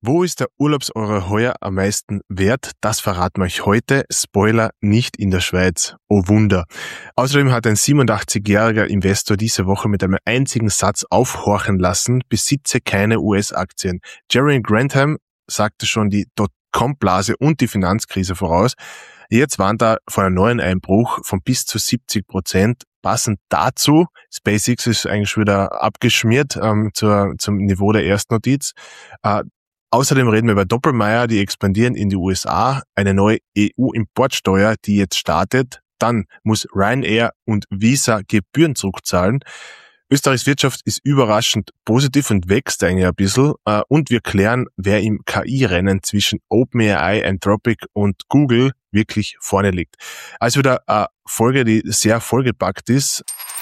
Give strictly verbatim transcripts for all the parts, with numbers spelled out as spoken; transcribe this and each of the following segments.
Wo ist der Urlaubseuro heuer am meisten wert? Das verraten wir euch heute. Spoiler, nicht in der Schweiz. Oh Wunder. Außerdem hat ein siebenundachtzigjähriger Investor diese Woche mit einem einzigen Satz aufhorchen lassen: besitze keine U S-Aktien. Jeremy Grantham sagte schon die Dotcom-Blase und die Finanzkrise voraus. Jetzt warnt er vor einem neuen Einbruch von bis zu siebzig Prozent. Passend dazu, SpaceX ist eigentlich wieder abgeschmiert ähm, zur, zum Niveau der Erstnotiz. Äh, Außerdem reden wir über Doppelmayr, die expandieren in die U S A, eine neue E U-Importsteuer, die jetzt startet. Dann muss Ryanair und Visa Gebühren zurückzahlen. Österreichs Wirtschaft ist überraschend positiv und wächst eigentlich ein bisschen. Und wir klären, wer im K I-Rennen zwischen OpenAI, Anthropic und Google wirklich vorne liegt. Also wieder eine Folge, die sehr vollgepackt ist.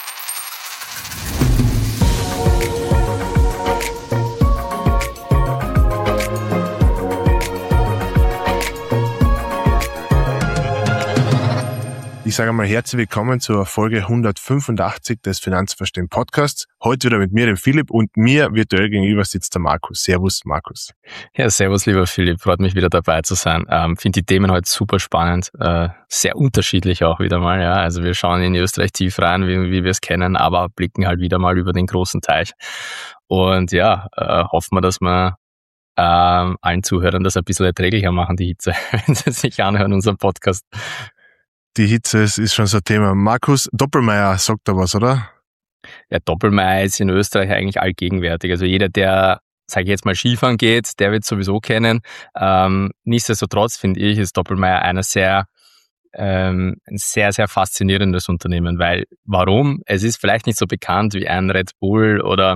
Ich sage einmal herzlich willkommen zur Folge hundertfünfundachtzig des Finanzverstehen Podcasts. Heute wieder mit mir, dem Philipp, und mir virtuell gegenüber sitzt der Markus. Servus, Markus. Ja, servus, lieber Philipp. Freut mich wieder dabei zu sein. Ähm, finde die Themen heute super spannend, äh, sehr unterschiedlich auch wieder mal. Ja, also wir schauen in Österreich tief rein, wie, wie wir es kennen, aber blicken halt wieder mal über den großen Teich. Und ja, äh, hoffen wir, dass wir ähm, allen Zuhörern das ein bisschen erträglicher machen, die Hitze, wenn sie sich anhören, unseren Podcast. Die Hitze ist, ist schon so ein Thema. Markus, Doppelmayr sagt da was, oder? Ja, Doppelmayr ist in Österreich eigentlich allgegenwärtig. Also jeder, der, sage ich jetzt mal, Skifahren geht, der wird es sowieso kennen. Ähm, nichtsdestotrotz finde ich, ist Doppelmayr einer sehr, ähm, ein sehr, sehr faszinierendes Unternehmen. Weil, warum? Es ist vielleicht nicht so bekannt wie ein Red Bull oder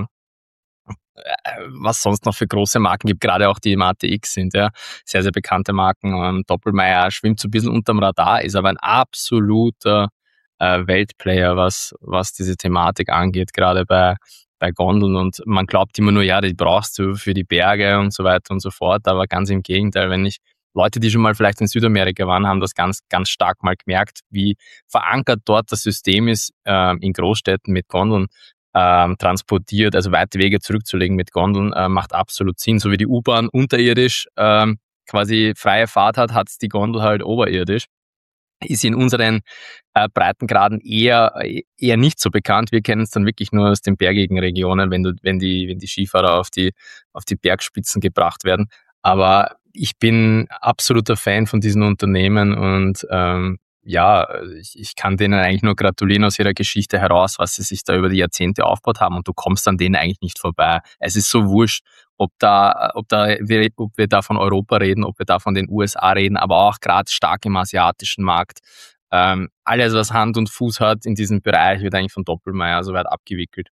was sonst noch für große Marken gibt, gerade auch die im A T X sind, ja, sehr, sehr bekannte Marken. Ähm, Doppelmayr schwimmt so ein bisschen unterm Radar, ist aber ein absoluter äh, Weltplayer, was, was diese Thematik angeht, gerade bei, bei Gondeln. Und man glaubt immer nur, ja, die brauchst du für die Berge und so weiter und so fort, aber ganz im Gegenteil, wenn ich Leute, die schon mal vielleicht in Südamerika waren, haben das ganz, ganz stark mal gemerkt, wie verankert dort das System ist, äh, in Großstädten mit Gondeln Ähm, transportiert, also weite Wege zurückzulegen mit Gondeln, äh, macht absolut Sinn. So wie die U-Bahn unterirdisch ähm, quasi freie Fahrt hat, hat es die Gondel halt oberirdisch. Ist in unseren äh, Breitengraden eher eher nicht so bekannt. Wir kennen es dann wirklich nur aus den bergigen Regionen, wenn du, wenn die, wenn die Skifahrer auf die auf die Bergspitzen gebracht werden. Aber ich bin absoluter Fan von diesen Unternehmen und ähm, ja, ich, ich kann denen eigentlich nur gratulieren aus ihrer Geschichte heraus, was sie sich da über die Jahrzehnte aufgebaut haben, und du kommst an denen eigentlich nicht vorbei. Es ist so wurscht, ob da, ob da wir, ob wir da von Europa reden, ob wir da von den U S A reden, aber auch gerade stark im asiatischen Markt. Ähm, alles, was Hand und Fuß hat in diesem Bereich, wird eigentlich von Doppelmayr so weit abgewickelt.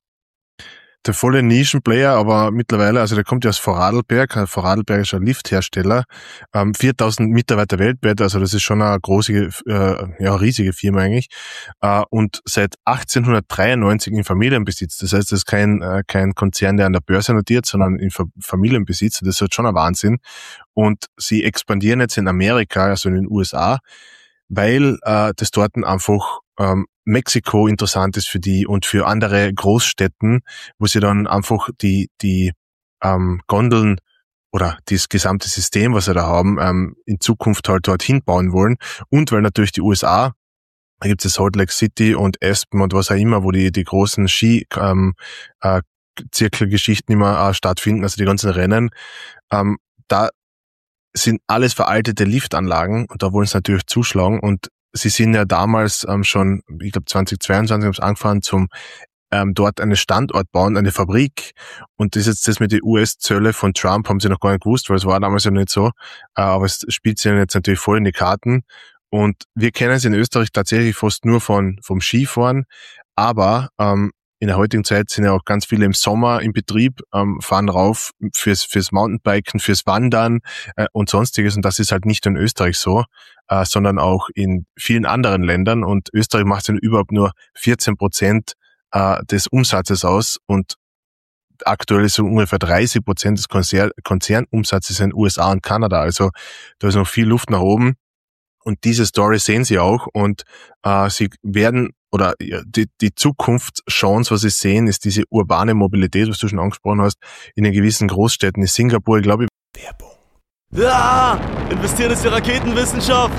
Der volle Nischenplayer, aber mittlerweile, also der kommt ja aus Vorarlberg, ein vorarlbergischer Lifthersteller, ähm, viertausend Mitarbeiter weltweit, also das ist schon eine große, äh, ja, riesige Firma eigentlich, äh, und seit achtzehnhundertdreiundneunzig in Familienbesitz. Das heißt, das ist kein, äh, kein Konzern, der an der Börse notiert, sondern in Fa- Familienbesitz. Das ist halt schon ein Wahnsinn. Und sie expandieren jetzt in Amerika, also in den U S A, weil äh, das dort einfach ähm, Mexiko interessant ist für die und für andere Großstädten, wo sie dann einfach die die ähm, Gondeln oder das gesamte System, was sie da haben, ähm, in Zukunft halt dorthin bauen wollen. Und weil natürlich die U S A, da gibt es Salt Lake City und Aspen und was auch immer, wo die die großen Ski ähm, äh, Zirkelgeschichten immer äh, stattfinden, also die ganzen Rennen, ähm, da sind alles veraltete Liftanlagen und da wollen sie natürlich zuschlagen. Und sie sind ja damals ähm, schon, ich glaube zweitausendzweiundzwanzig haben sie angefangen, zum ähm, dort einen Standort bauen, eine Fabrik. Und das ist jetzt das mit den U S-Zölle von Trump, haben sie noch gar nicht gewusst, weil es war damals ja nicht so. Äh, aber es spielt sich jetzt natürlich voll in die Karten. Und wir kennen es in Österreich tatsächlich fast nur von vom Skifahren. Aber ähm, in der heutigen Zeit sind ja auch ganz viele im Sommer im Betrieb, ähm, fahren rauf fürs fürs Mountainbiken, fürs Wandern äh, und sonstiges. Und das ist halt nicht nur in Österreich so, äh, sondern auch in vielen anderen Ländern. Und Österreich macht dann überhaupt nur vierzehn Prozent äh, des Umsatzes aus. Und aktuell ist so ungefähr dreißig Prozent des Konzer- Konzernumsatzes in den U S A und Kanada. Also da ist noch viel Luft nach oben. Und diese Story sehen sie auch. Und äh, sie werden oder die, die Zukunftschance, was sie sehen, ist diese urbane Mobilität, was du schon angesprochen hast, in den gewissen Großstädten. In Singapur, ich glaube, Werbung. Ah, investieren ist ja Raketenwissenschaft.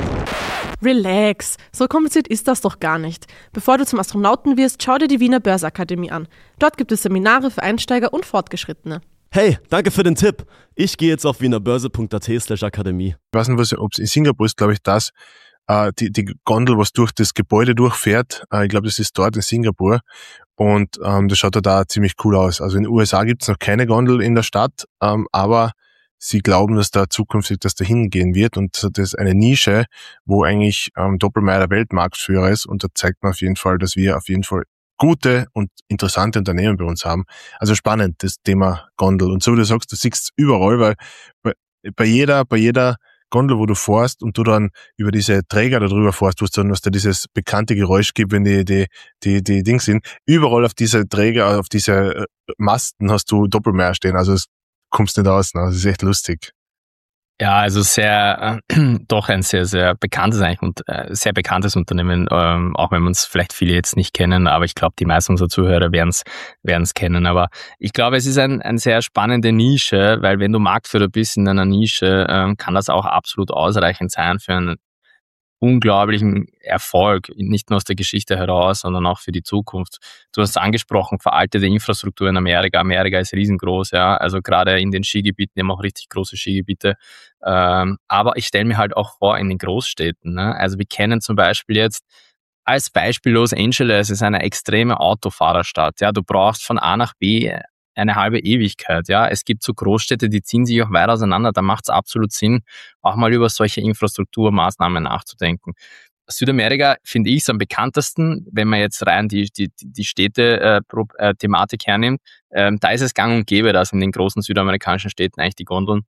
Relax, so kompliziert ist das doch gar nicht. Bevor du zum Astronauten wirst, schau dir die Wiener Börseakademie an. Dort gibt es Seminare für Einsteiger und Fortgeschrittene. Hey, danke für den Tipp. Ich gehe jetzt auf wienerbörse.at slash Akademie. Ich weiß nicht, ob es in Singapur ist, glaube ich, das, äh, die, die Gondel, was durch das Gebäude durchfährt. Äh, ich glaube, das ist dort in Singapur. Und ähm, das schaut da ziemlich cool aus. Also in den U S A gibt es noch keine Gondel in der Stadt, ähm, aber sie glauben, dass da zukünftig das dahin gehen wird. Und das ist eine Nische, wo eigentlich ähm, Doppelmayr der Weltmarktführer ist. Und da zeigt man auf jeden Fall, dass wir auf jeden Fall gute und interessante Unternehmen bei uns haben. Also spannend, das Thema Gondel. Und so wie du sagst, du siehst es überall, weil bei, bei jeder, bei jeder Gondel, wo du fährst und du dann über diese Träger da drüber fährst, wo es dann, was da dieses bekannte Geräusch gibt, wenn die, die, die, die Dings sind, überall auf diese Träger, auf diese Masten hast du Doppelmayr stehen. Also es kommst nicht aus, ne? Das ist echt lustig. Ja, also sehr, äh, doch ein sehr, sehr bekanntes eigentlich und äh, sehr bekanntes Unternehmen, ähm, auch wenn wir uns vielleicht viele jetzt nicht kennen, aber ich glaube, die meisten unserer Zuhörer werden es werden es kennen. Aber ich glaube, es ist ein, ein sehr spannende Nische, weil wenn du Marktführer bist in einer Nische, ähm, kann das auch absolut ausreichend sein für einen unglaublichen Erfolg, nicht nur aus der Geschichte heraus, sondern auch für die Zukunft. Du hast es angesprochen, veraltete Infrastruktur in Amerika. Amerika ist riesengroß, ja, also gerade in den Skigebieten, die haben auch richtig große Skigebiete. Ähm, aber ich stelle mir halt auch vor, in den Großstädten, ne? Also wir kennen zum Beispiel jetzt als Beispiel Los Angeles ist eine extreme Autofahrerstadt. Ja, du brauchst von A nach B eine halbe Ewigkeit. Ja, es gibt so Großstädte, die ziehen sich auch weit auseinander. Da macht es absolut Sinn, auch mal über solche Infrastrukturmaßnahmen nachzudenken. Südamerika finde ich es am bekanntesten, wenn man jetzt rein die die die Städte-Thematik äh, hernimmt. Ähm, da ist es gang und gäbe, dass in den großen südamerikanischen Städten eigentlich die Gondeln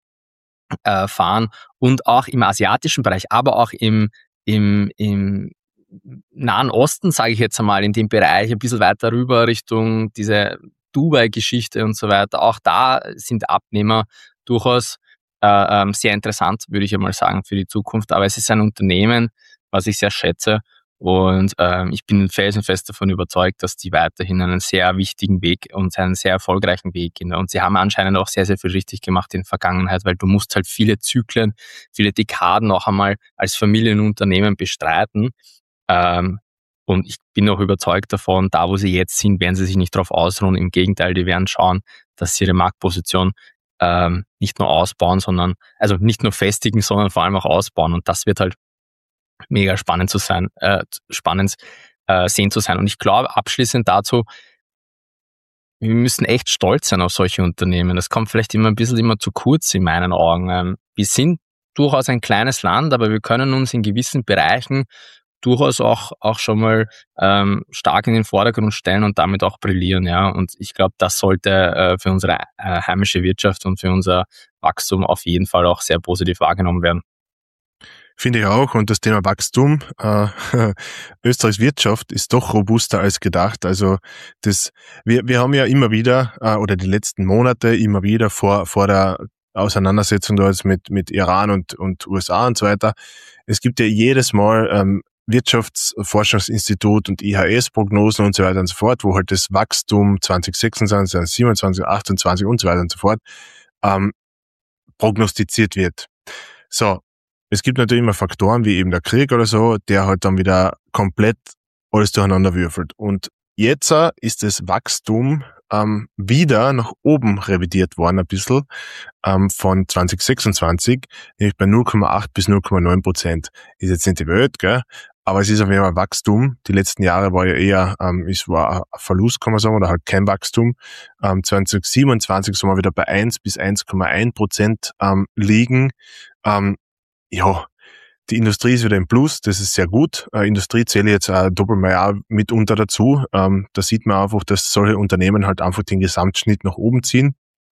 äh, fahren und auch im asiatischen Bereich, aber auch im im im Nahen Osten, sage ich jetzt einmal, in dem Bereich ein bisschen weiter rüber Richtung diese Dubai-Geschichte und so weiter. Auch da sind Abnehmer durchaus äh, ähm, sehr interessant, würde ich einmal sagen, für die Zukunft. Aber es ist ein Unternehmen, was ich sehr schätze und ähm, ich bin felsenfest davon überzeugt, dass die weiterhin einen sehr wichtigen Weg und einen sehr erfolgreichen Weg gehen. Und sie haben anscheinend auch sehr, sehr viel richtig gemacht in der Vergangenheit, weil du musst halt viele Zyklen, viele Dekaden noch einmal als Familienunternehmen bestreiten. Ähm, Und ich bin auch überzeugt davon, da wo sie jetzt sind, werden sie sich nicht darauf ausruhen. Im Gegenteil, die werden schauen, dass sie ihre Marktposition ähm, nicht nur ausbauen, sondern, also nicht nur festigen, sondern vor allem auch ausbauen. Und das wird halt mega spannend zu sein, äh, spannend äh, sehen zu sein. Und ich glaube, abschließend dazu, wir müssen echt stolz sein auf solche Unternehmen. Das kommt vielleicht immer ein bisschen immer zu kurz in meinen Augen. Ähm, wir sind durchaus ein kleines Land, aber wir können uns in gewissen Bereichen durchaus auch auch schon mal ähm, stark in den Vordergrund stellen und damit auch brillieren, ja. Und ich glaube, das sollte äh, für unsere äh, heimische Wirtschaft und für unser Wachstum auf jeden Fall auch sehr positiv wahrgenommen werden. Finde ich auch. Und das Thema Wachstum, äh, Österreichs Wirtschaft ist doch robuster als gedacht. Also das, wir wir haben ja immer wieder äh, oder die letzten Monate immer wieder vor vor der Auseinandersetzung da jetzt mit mit Iran und und U S A und so weiter. Es gibt ja jedes Mal ähm, Wirtschaftsforschungsinstitut und I H S-Prognosen und so weiter und so fort, wo halt das Wachstum zwanzig sechsundzwanzig, zwanzig siebenundzwanzig, achtundzwanzig und so weiter und so fort ähm, prognostiziert wird. So, es gibt natürlich immer Faktoren wie eben der Krieg oder so, der halt dann wieder komplett alles durcheinander würfelt. Und jetzt ist das Wachstum ähm, wieder nach oben revidiert worden ein bisschen ähm, von zwanzig sechsundzwanzig, nämlich bei null Komma acht bis null Komma neun Prozent. Ist jetzt nicht die Welt, gell? Aber es ist auf jeden Fall Wachstum. Die letzten Jahre war ja eher, ähm, es war ein Verlust, kann man sagen, oder halt kein Wachstum. Ähm, zwanzig siebenundzwanzig soll man wieder bei eins bis eins Komma eins Prozent ähm, liegen. Ähm, ja, die Industrie ist wieder im Plus, das ist sehr gut. Äh, Industrie zähle jetzt auch Doppelmayr mitunter dazu. Ähm, da sieht man einfach, dass solche Unternehmen halt einfach den Gesamtschnitt nach oben ziehen.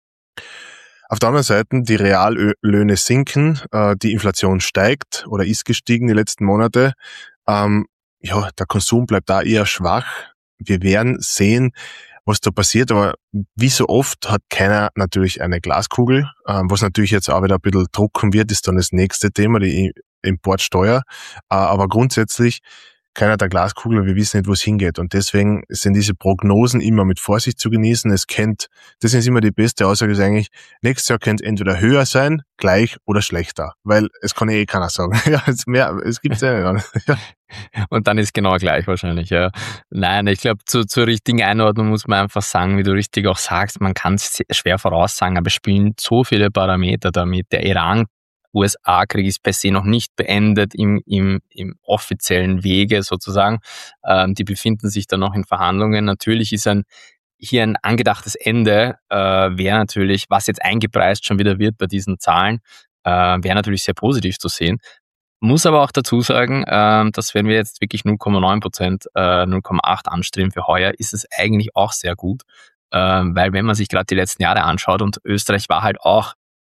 Auf der anderen Seite, die Reallöhne sinken, äh, die Inflation steigt oder ist gestiegen die letzten Monate. Ähm, ja, der Konsum bleibt da eher schwach. Wir werden sehen, was da passiert, aber wie so oft hat keiner natürlich eine Glaskugel. Ähm, was natürlich jetzt auch wieder ein bisschen drucken wird, ist dann das nächste Thema, die Importsteuer. Äh, aber grundsätzlich keiner hat eine Glaskugel, wir wissen nicht, wo es hingeht. Und deswegen sind diese Prognosen immer mit Vorsicht zu genießen. Es könnte, das ist immer die beste Aussage, ist eigentlich, nächstes Jahr könnte es entweder höher sein, gleich oder schlechter. Weil es kann eh keiner sagen. Ja, es, mehr, es gibt's ja nicht. Ja. Und dann ist genau gleich wahrscheinlich, ja. Nein, ich glaube, zu, zur richtigen Einordnung muss man einfach sagen, wie du richtig auch sagst, man kann es schwer voraussagen, aber es spielen so viele Parameter damit. Der Iran-U S A-Krieg ist per se noch nicht beendet im, im, im offiziellen Wege sozusagen. Ähm, die befinden sich da noch in Verhandlungen. Natürlich ist ein hier ein angedachtes Ende, äh, wäre natürlich, was jetzt eingepreist schon wieder wird bei diesen Zahlen, äh, wäre natürlich sehr positiv zu sehen. Muss aber auch dazu sagen, äh, dass wenn wir jetzt wirklich null Komma neun Prozent, äh, null Komma acht anstreben für heuer, ist es eigentlich auch sehr gut, äh, weil wenn man sich gerade die letzten Jahre anschaut und Österreich war halt auch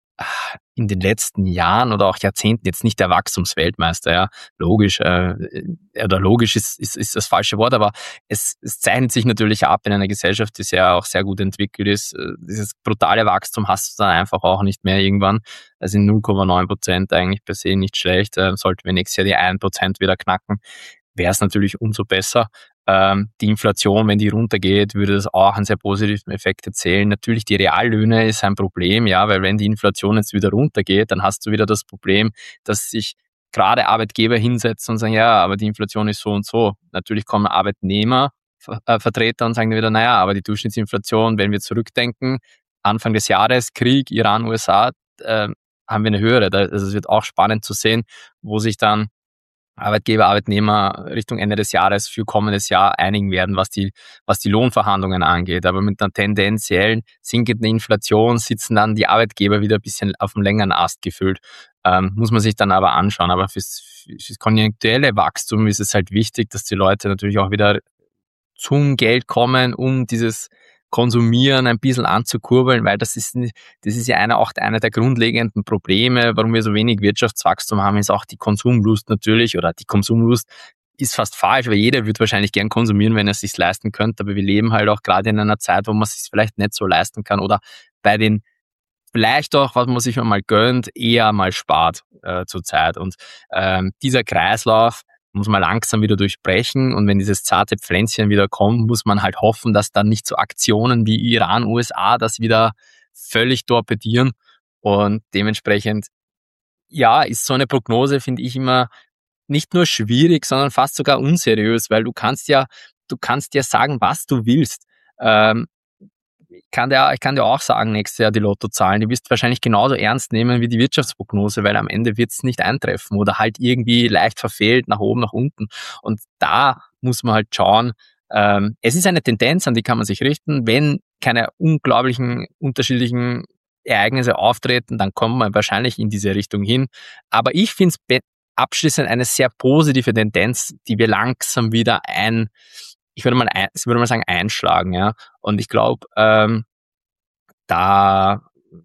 in den letzten Jahren oder auch Jahrzehnten jetzt nicht der Wachstumsweltmeister, ja, logisch, äh, oder logisch ist, ist, ist das falsche Wort, aber es, es zeichnet sich natürlich ab in einer Gesellschaft, die sehr, auch sehr gut entwickelt ist. Dieses brutale Wachstum hast du dann einfach auch nicht mehr irgendwann. Also in null Komma neun Prozent eigentlich per se nicht schlecht. Äh, sollten wir nächstes Jahr die ein Prozent wieder knacken, wäre es natürlich umso besser. Ähm, die Inflation, wenn die runtergeht, würde das auch einen sehr positiven Effekt erzählen. Natürlich, die Reallöhne ist ein Problem, ja, weil wenn die Inflation jetzt wieder runtergeht, dann hast du wieder das Problem, dass sich gerade Arbeitgeber hinsetzen und sagen, ja, aber die Inflation ist so und so. Natürlich kommen Arbeitnehmer, äh, Vertreter und sagen wieder, naja, aber die Durchschnittsinflation, wenn wir zurückdenken, Anfang des Jahres, Krieg, Iran, U S A, äh, haben wir eine höhere. Also es wird auch spannend zu sehen, wo sich dann Arbeitgeber, Arbeitnehmer Richtung Ende des Jahres für kommendes Jahr einigen werden, was die, was die Lohnverhandlungen angeht. Aber mit einer tendenziellen sinkenden Inflation sitzen dann die Arbeitgeber wieder ein bisschen auf dem längeren Ast gefüllt. Ähm, muss man sich dann aber anschauen. Aber fürs, fürs konjunkturelle Wachstum ist es halt wichtig, dass die Leute natürlich auch wieder zum Geld kommen, um dieses Konsumieren ein bisschen anzukurbeln, weil das ist, das ist ja einer, auch einer der grundlegenden Probleme, warum wir so wenig Wirtschaftswachstum haben, ist auch die Konsumlust natürlich, oder die Konsumlust ist fast falsch, weil jeder wird wahrscheinlich gern konsumieren, wenn er es sich leisten könnte, aber wir leben halt auch gerade in einer Zeit, wo man es sich vielleicht nicht so leisten kann oder bei den vielleicht auch, was man sich mal gönnt, eher mal spart äh, zur Zeit. Und ähm, dieser Kreislauf muss man langsam wieder durchbrechen, und wenn dieses zarte Pflänzchen wieder kommt, muss man halt hoffen, dass dann nicht so Aktionen wie Iran, U S A das wieder völlig torpedieren, und dementsprechend, ja, ist so eine Prognose, finde ich, immer nicht nur schwierig, sondern fast sogar unseriös, weil du kannst ja, du kannst ja sagen, was du willst. Ähm, ich kann dir, ich kann dir auch sagen, nächstes Jahr die Lottozahlen, die wirst du wahrscheinlich genauso ernst nehmen wie die Wirtschaftsprognose, weil am Ende wird es nicht eintreffen oder halt irgendwie leicht verfehlt, nach oben, nach unten. Und da muss man halt schauen, ähm, es ist eine Tendenz, an die kann man sich richten. Wenn keine unglaublichen, unterschiedlichen Ereignisse auftreten, dann kommt man wahrscheinlich in diese Richtung hin. Aber ich finde es abschließend eine sehr positive Tendenz, die wir langsam wieder ein ich würde mal, ein, ich würde mal sagen, einschlagen, ja. Und ich glaube, ähm, da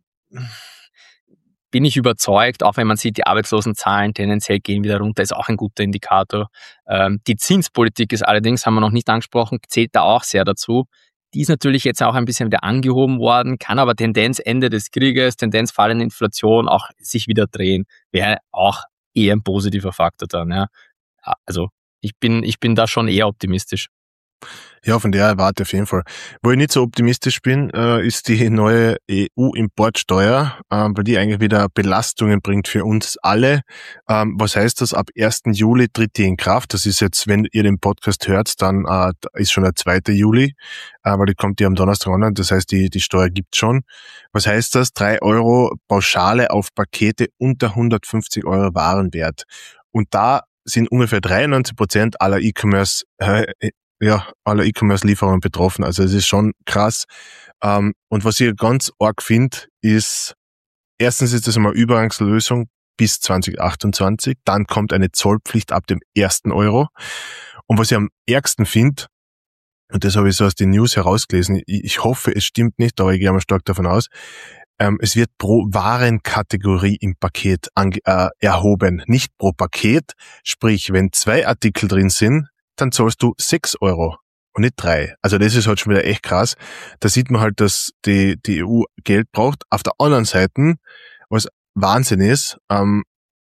bin ich überzeugt, auch wenn man sieht, die Arbeitslosenzahlen tendenziell gehen wieder runter, ist auch ein guter Indikator. Ähm, die Zinspolitik ist allerdings, haben wir noch nicht angesprochen, zählt da auch sehr dazu. Die ist natürlich jetzt auch ein bisschen wieder angehoben worden, kann aber Tendenz Ende des Krieges, Tendenz fallende Inflation auch sich wieder drehen. Wäre auch eher ein positiver Faktor dann, ja. Also, ich bin, ich bin da schon eher optimistisch. Ja, von der erwarte ich auf jeden Fall. Wo ich nicht so optimistisch bin, äh, ist die neue E U-Importsteuer, äh, weil die eigentlich wieder Belastungen bringt für uns alle. Ähm, was heißt das? Ab ersten Juli tritt die in Kraft. Das ist jetzt, wenn ihr den Podcast hört, dann äh, ist schon der zweite Juli, äh, weil die kommt ja am Donnerstag online. Das heißt, die, die Steuer gibt's schon. Was heißt das? Drei Euro Pauschale auf Pakete unter hundertfünfzig Euro Warenwert. Und da sind ungefähr dreiundneunzig Prozent aller E-Commerce äh, ja, alle E-Commerce-Lieferungen betroffen. Also es ist schon krass. Ähm, und was ich ganz arg finde, ist, erstens ist das einmal eine Übergangslösung bis zwanzig achtundzwanzig. Dann kommt eine Zollpflicht ab dem ersten Euro. Und was ich am ärgsten finde, und das habe ich so aus den News herausgelesen, ich, ich hoffe, es stimmt nicht, aber ich gehe mal stark davon aus, ähm, es wird pro Warenkategorie im Paket ange, äh, erhoben, nicht pro Paket. Sprich, wenn zwei Artikel drin sind, dann zahlst du sechs Euro und nicht drei. Also das ist halt schon wieder echt krass. Da sieht man halt, dass die, die E U Geld braucht. Auf der anderen Seite, was Wahnsinn ist, ähm,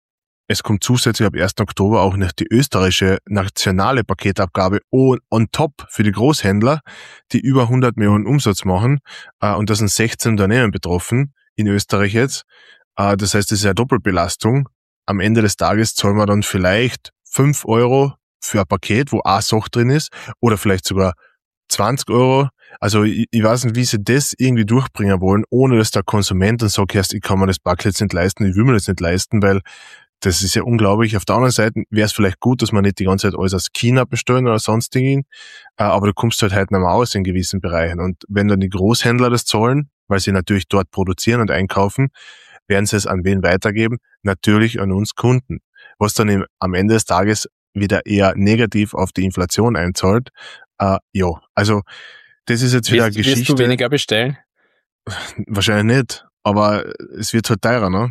es kommt zusätzlich ab ersten Oktober auch noch die österreichische nationale Paketabgabe on, on top für die Großhändler, die über hundert Millionen Umsatz machen. Äh, und da sind sechzehn Unternehmen betroffen, in Österreich jetzt. Äh, das heißt, das ist eine Doppelbelastung. Am Ende des Tages zahlen wir dann vielleicht fünf Euro für ein Paket, wo eine Sache drin ist, oder vielleicht sogar zwanzig Euro. Also ich, ich weiß nicht, wie sie das irgendwie durchbringen wollen, ohne dass der Konsument dann sagt, erst, ich kann mir das Paket jetzt nicht leisten, ich will mir das nicht leisten, weil das ist ja unglaublich. Auf der anderen Seite wäre es vielleicht gut, dass man nicht die ganze Zeit alles aus China bestellen oder sonstigen, aber du kommst halt halt nicht mehr aus in gewissen Bereichen. Und wenn dann die Großhändler das zahlen, weil sie natürlich dort produzieren und einkaufen, werden sie es an wen weitergeben? Natürlich an uns Kunden. Was dann im, am Ende des Tages wieder eher negativ auf die Inflation einzahlt. Äh, ja, also das ist jetzt wieder wirst, eine Geschichte. Wirst du weniger bestellen? Wahrscheinlich nicht, aber es wird halt teurer, ne?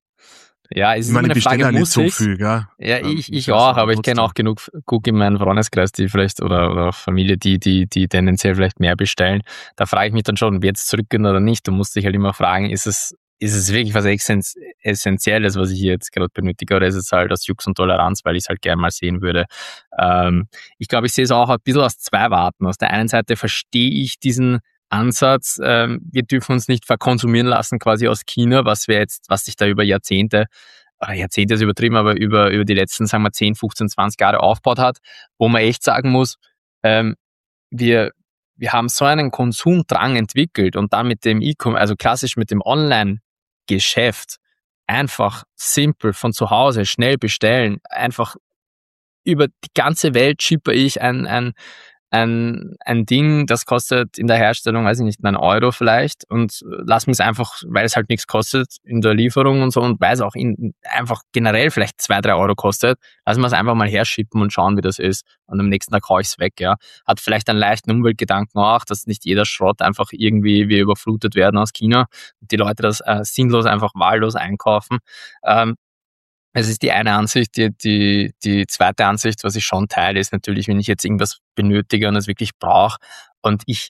Ja, es ist Ich meine, immer eine ich bestelle Frage, ja nicht muss so ich's? viel, gell? Ja, Ähm, ich, ich ja, auch, aber aber ich kenne trotzdem. auch genug Cook in meinem Freundeskreis, die vielleicht, oder, oder Familie, die, die, die tendenziell vielleicht mehr bestellen. Da frage ich mich dann schon, wird es zurückgehen oder nicht? Du musst dich halt immer fragen, ist es, ist es wirklich was Essentielles, was ich hier jetzt gerade benötige, oder ist es halt aus Jux und Toleranz, weil ich es halt gerne mal sehen würde? Ähm, ich glaube, ich sehe es auch ein bisschen aus zwei Warten. Aus der einen Seite verstehe ich diesen Ansatz, ähm, wir dürfen uns nicht verkonsumieren lassen quasi aus China, was wir jetzt, was sich da über Jahrzehnte, oder Jahrzehnte ist übertrieben, aber über, über die letzten, sagen wir, zehn, fünfzehn, zwanzig Jahre aufgebaut hat, wo man echt sagen muss, ähm, wir, wir haben so einen Konsumdrang entwickelt und dann mit dem E-Commerce, also klassisch mit dem Online-Geschäft, einfach simpel von zu Hause schnell bestellen, einfach über die ganze Welt schippe ich ein, ein, ein, ein Ding, das kostet in der Herstellung, weiß ich nicht, einen Euro vielleicht, und lass mich es einfach, weil es halt nichts kostet in der Lieferung und so, und weil es auch in, einfach generell vielleicht zwei, drei Euro kostet, lass mir es einfach mal herschippen und schauen, wie das ist, und am nächsten Tag hau ich es weg, ja. Hat vielleicht einen leichten Umweltgedanken auch, dass nicht jeder Schrott einfach irgendwie wir überflutet werden aus China und die Leute das äh, sinnlos einfach wahllos einkaufen. Ähm, Es ist die eine Ansicht. Die, die, die zweite Ansicht, was ich schon teile, ist natürlich, wenn ich jetzt irgendwas benötige und es wirklich brauche und ich,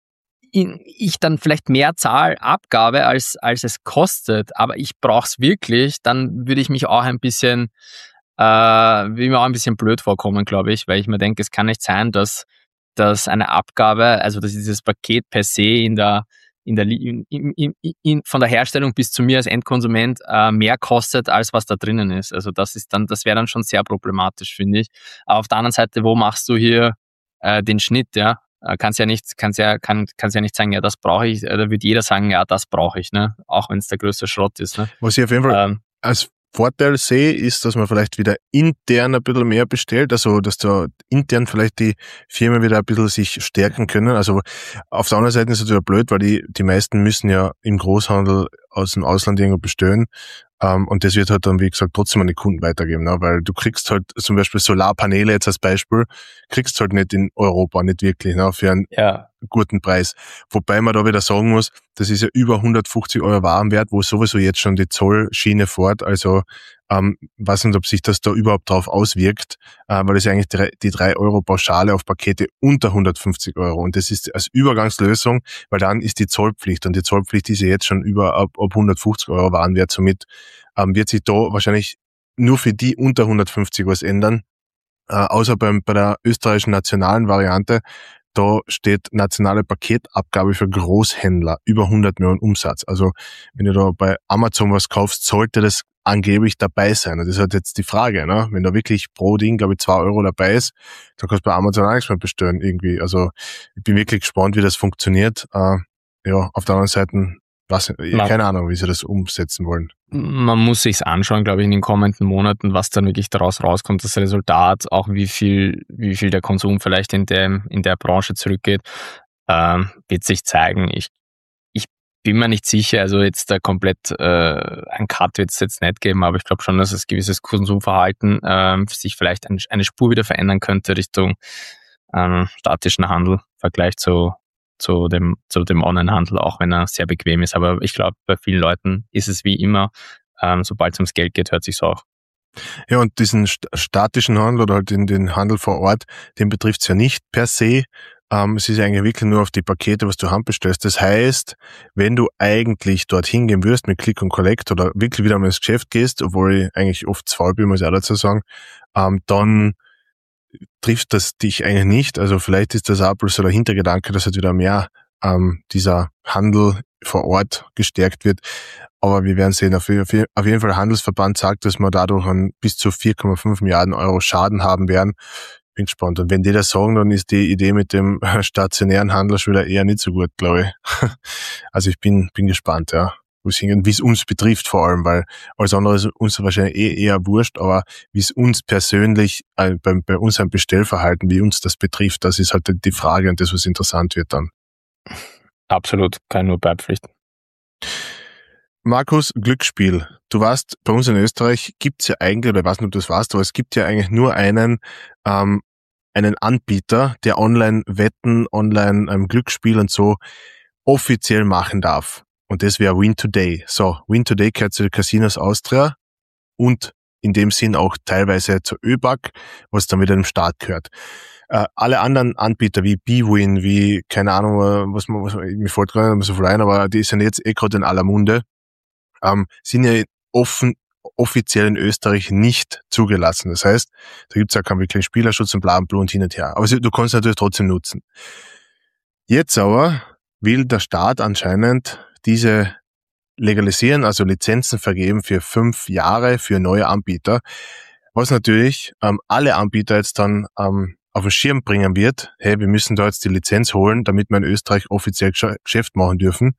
ich dann vielleicht mehr Zahl Abgabe, als, als es kostet, aber ich brauche es wirklich, dann würde ich mich auch ein bisschen, äh, würde ich mir auch ein bisschen blöd vorkommen, glaube ich, weil ich mir denke, es kann nicht sein, dass, dass eine Abgabe, also dass dieses Paket per se in der in der, in, in, in, von der Herstellung bis zu mir als Endkonsument äh, mehr kostet, als was da drinnen ist. Also das ist dann, das wäre dann schon sehr problematisch, finde ich. Aber auf der anderen Seite, wo machst du hier äh, den Schnitt, ja? Äh, kannst ja nicht, kannst ja, kann, kannst ja nicht sagen, ja, das brauche ich. Da würde jeder sagen, ja, das brauche ich, ne? Auch wenn es der größte Schrott ist, ne? Was ich auf jeden Fall Ähm, als Vorteil sehe, ist, dass man vielleicht wieder intern ein bisschen mehr bestellt, also dass da intern vielleicht die Firmen wieder ein bisschen sich stärken können. Also auf der anderen Seite ist es natürlich blöd, weil die die meisten müssen ja im Großhandel aus dem Ausland irgendwo bestellen. Um, und das wird halt dann, wie gesagt, trotzdem an die Kunden weitergeben, ne? Weil du kriegst halt zum Beispiel Solarpaneele jetzt als Beispiel, kriegst halt nicht in Europa, nicht wirklich, ne? Für einen ja. guten Preis. Wobei man da wieder sagen muss, das ist ja über hundertfünfzig Euro Warenwert, wo sowieso jetzt schon die Zollschiene fährt. Also ähm, weiß nicht, ob sich das da überhaupt drauf auswirkt, äh, weil das ja eigentlich die, die drei Euro Pauschale auf Pakete unter hundertfünfzig Euro. Und das ist als Übergangslösung, weil dann ist die Zollpflicht, und die Zollpflicht ist ja jetzt schon über ab, ab hundertfünfzig Euro Warenwert. Somit ähm, wird sich da wahrscheinlich nur für die unter hundertfünfzig was ändern. Äh, außer beim, bei der österreichischen nationalen Variante, da steht nationale Paketabgabe für Großhändler über hundert Millionen Umsatz. Also wenn du da bei Amazon was kaufst, sollte das angeblich dabei sein. Und das ist halt jetzt die Frage, ne? Wenn da wirklich pro Ding, glaube ich, zwei Euro dabei ist, dann kannst du bei Amazon auch nichts mehr bestellen irgendwie. Also ich bin wirklich gespannt, wie das funktioniert. Äh, ja, auf der anderen Seite, was, keine Ahnung, wie sie das umsetzen wollen. Man muss sich's anschauen, glaube ich, in den kommenden Monaten, was dann wirklich daraus rauskommt, das Resultat, auch wie viel, wie viel der Konsum vielleicht in der, in der Branche zurückgeht, ähm, wird sich zeigen. Ich, ich bin mir nicht sicher, also jetzt da komplett äh, ein Cut wird es jetzt nicht geben, aber ich glaube schon, dass das gewisses Konsumverhalten ähm, sich vielleicht ein, eine Spur wieder verändern könnte Richtung ähm, statischen Handel im Vergleich zu zu dem zu dem Onlinehandel, auch wenn er sehr bequem ist. Aber ich glaube, bei vielen Leuten ist es wie immer, ähm, sobald es ums Geld geht, hört sich's auch. Ja, und diesen st- statischen Handel oder halt den, den Handel vor Ort, den betrifft's ja nicht per se. Ähm, es ist eigentlich wirklich nur auf die Pakete, was du handbestellst. Das heißt, wenn du eigentlich dorthin gehen würdest mit Click und Collect oder wirklich wieder mal ins Geschäft gehst, obwohl ich eigentlich oft zu faul bin, muss ich auch dazu sagen, ähm, dann trifft das dich eigentlich nicht. Also vielleicht ist das auch bloß so der Hintergedanke, dass halt wieder mehr ähm, dieser Handel vor Ort gestärkt wird. Aber wir werden sehen, auf jeden Fall, auf jeden Fall der Handelsverband sagt, dass wir dadurch einen bis zu vier Komma fünf Milliarden Euro Schaden haben werden. Bin gespannt. Und wenn die das sagen, dann ist die Idee mit dem stationären Handel schon wieder eher nicht so gut, glaube ich. Also ich bin bin gespannt, ja. Wie es uns betrifft vor allem, weil alles andere ist uns wahrscheinlich eh eher wurscht, aber wie es uns persönlich, äh, bei, bei unserem Bestellverhalten, wie uns das betrifft, das ist halt die Frage und das, was interessant wird dann. Absolut, kann nur beipflichten. Markus, Glücksspiel. Du weißt, bei uns in Österreich gibt's ja eigentlich, oder ich weiß nicht, ob du das weißt, aber es gibt ja eigentlich nur einen ähm, einen Anbieter, der Online-Wetten, Online-Glücksspiel und so offiziell machen darf. Und das wäre Win Today. So, Win Today gehört zu den Casinos Austria und in dem Sinn auch teilweise zur ÖBAG, was dann wieder dem Staat gehört. Äh, alle anderen Anbieter wie bwin, wie, keine Ahnung, was man, was, mir fällt gerade nicht so viel ein, aber die sind jetzt eh gerade in aller Munde, ähm, sind ja offen, offiziell in Österreich nicht zugelassen. Das heißt, da gibt's ja keinen wirklichen Spielerschutz und bla und bla und hin und her. Aber du kannst natürlich trotzdem nutzen. Jetzt aber will der Staat anscheinend diese legalisieren, also Lizenzen vergeben für fünf Jahre für neue Anbieter, was natürlich ähm, alle Anbieter jetzt dann ähm, auf den Schirm bringen wird. Hey, wir müssen da jetzt die Lizenz holen, damit wir in Österreich offiziell Geschäft machen dürfen.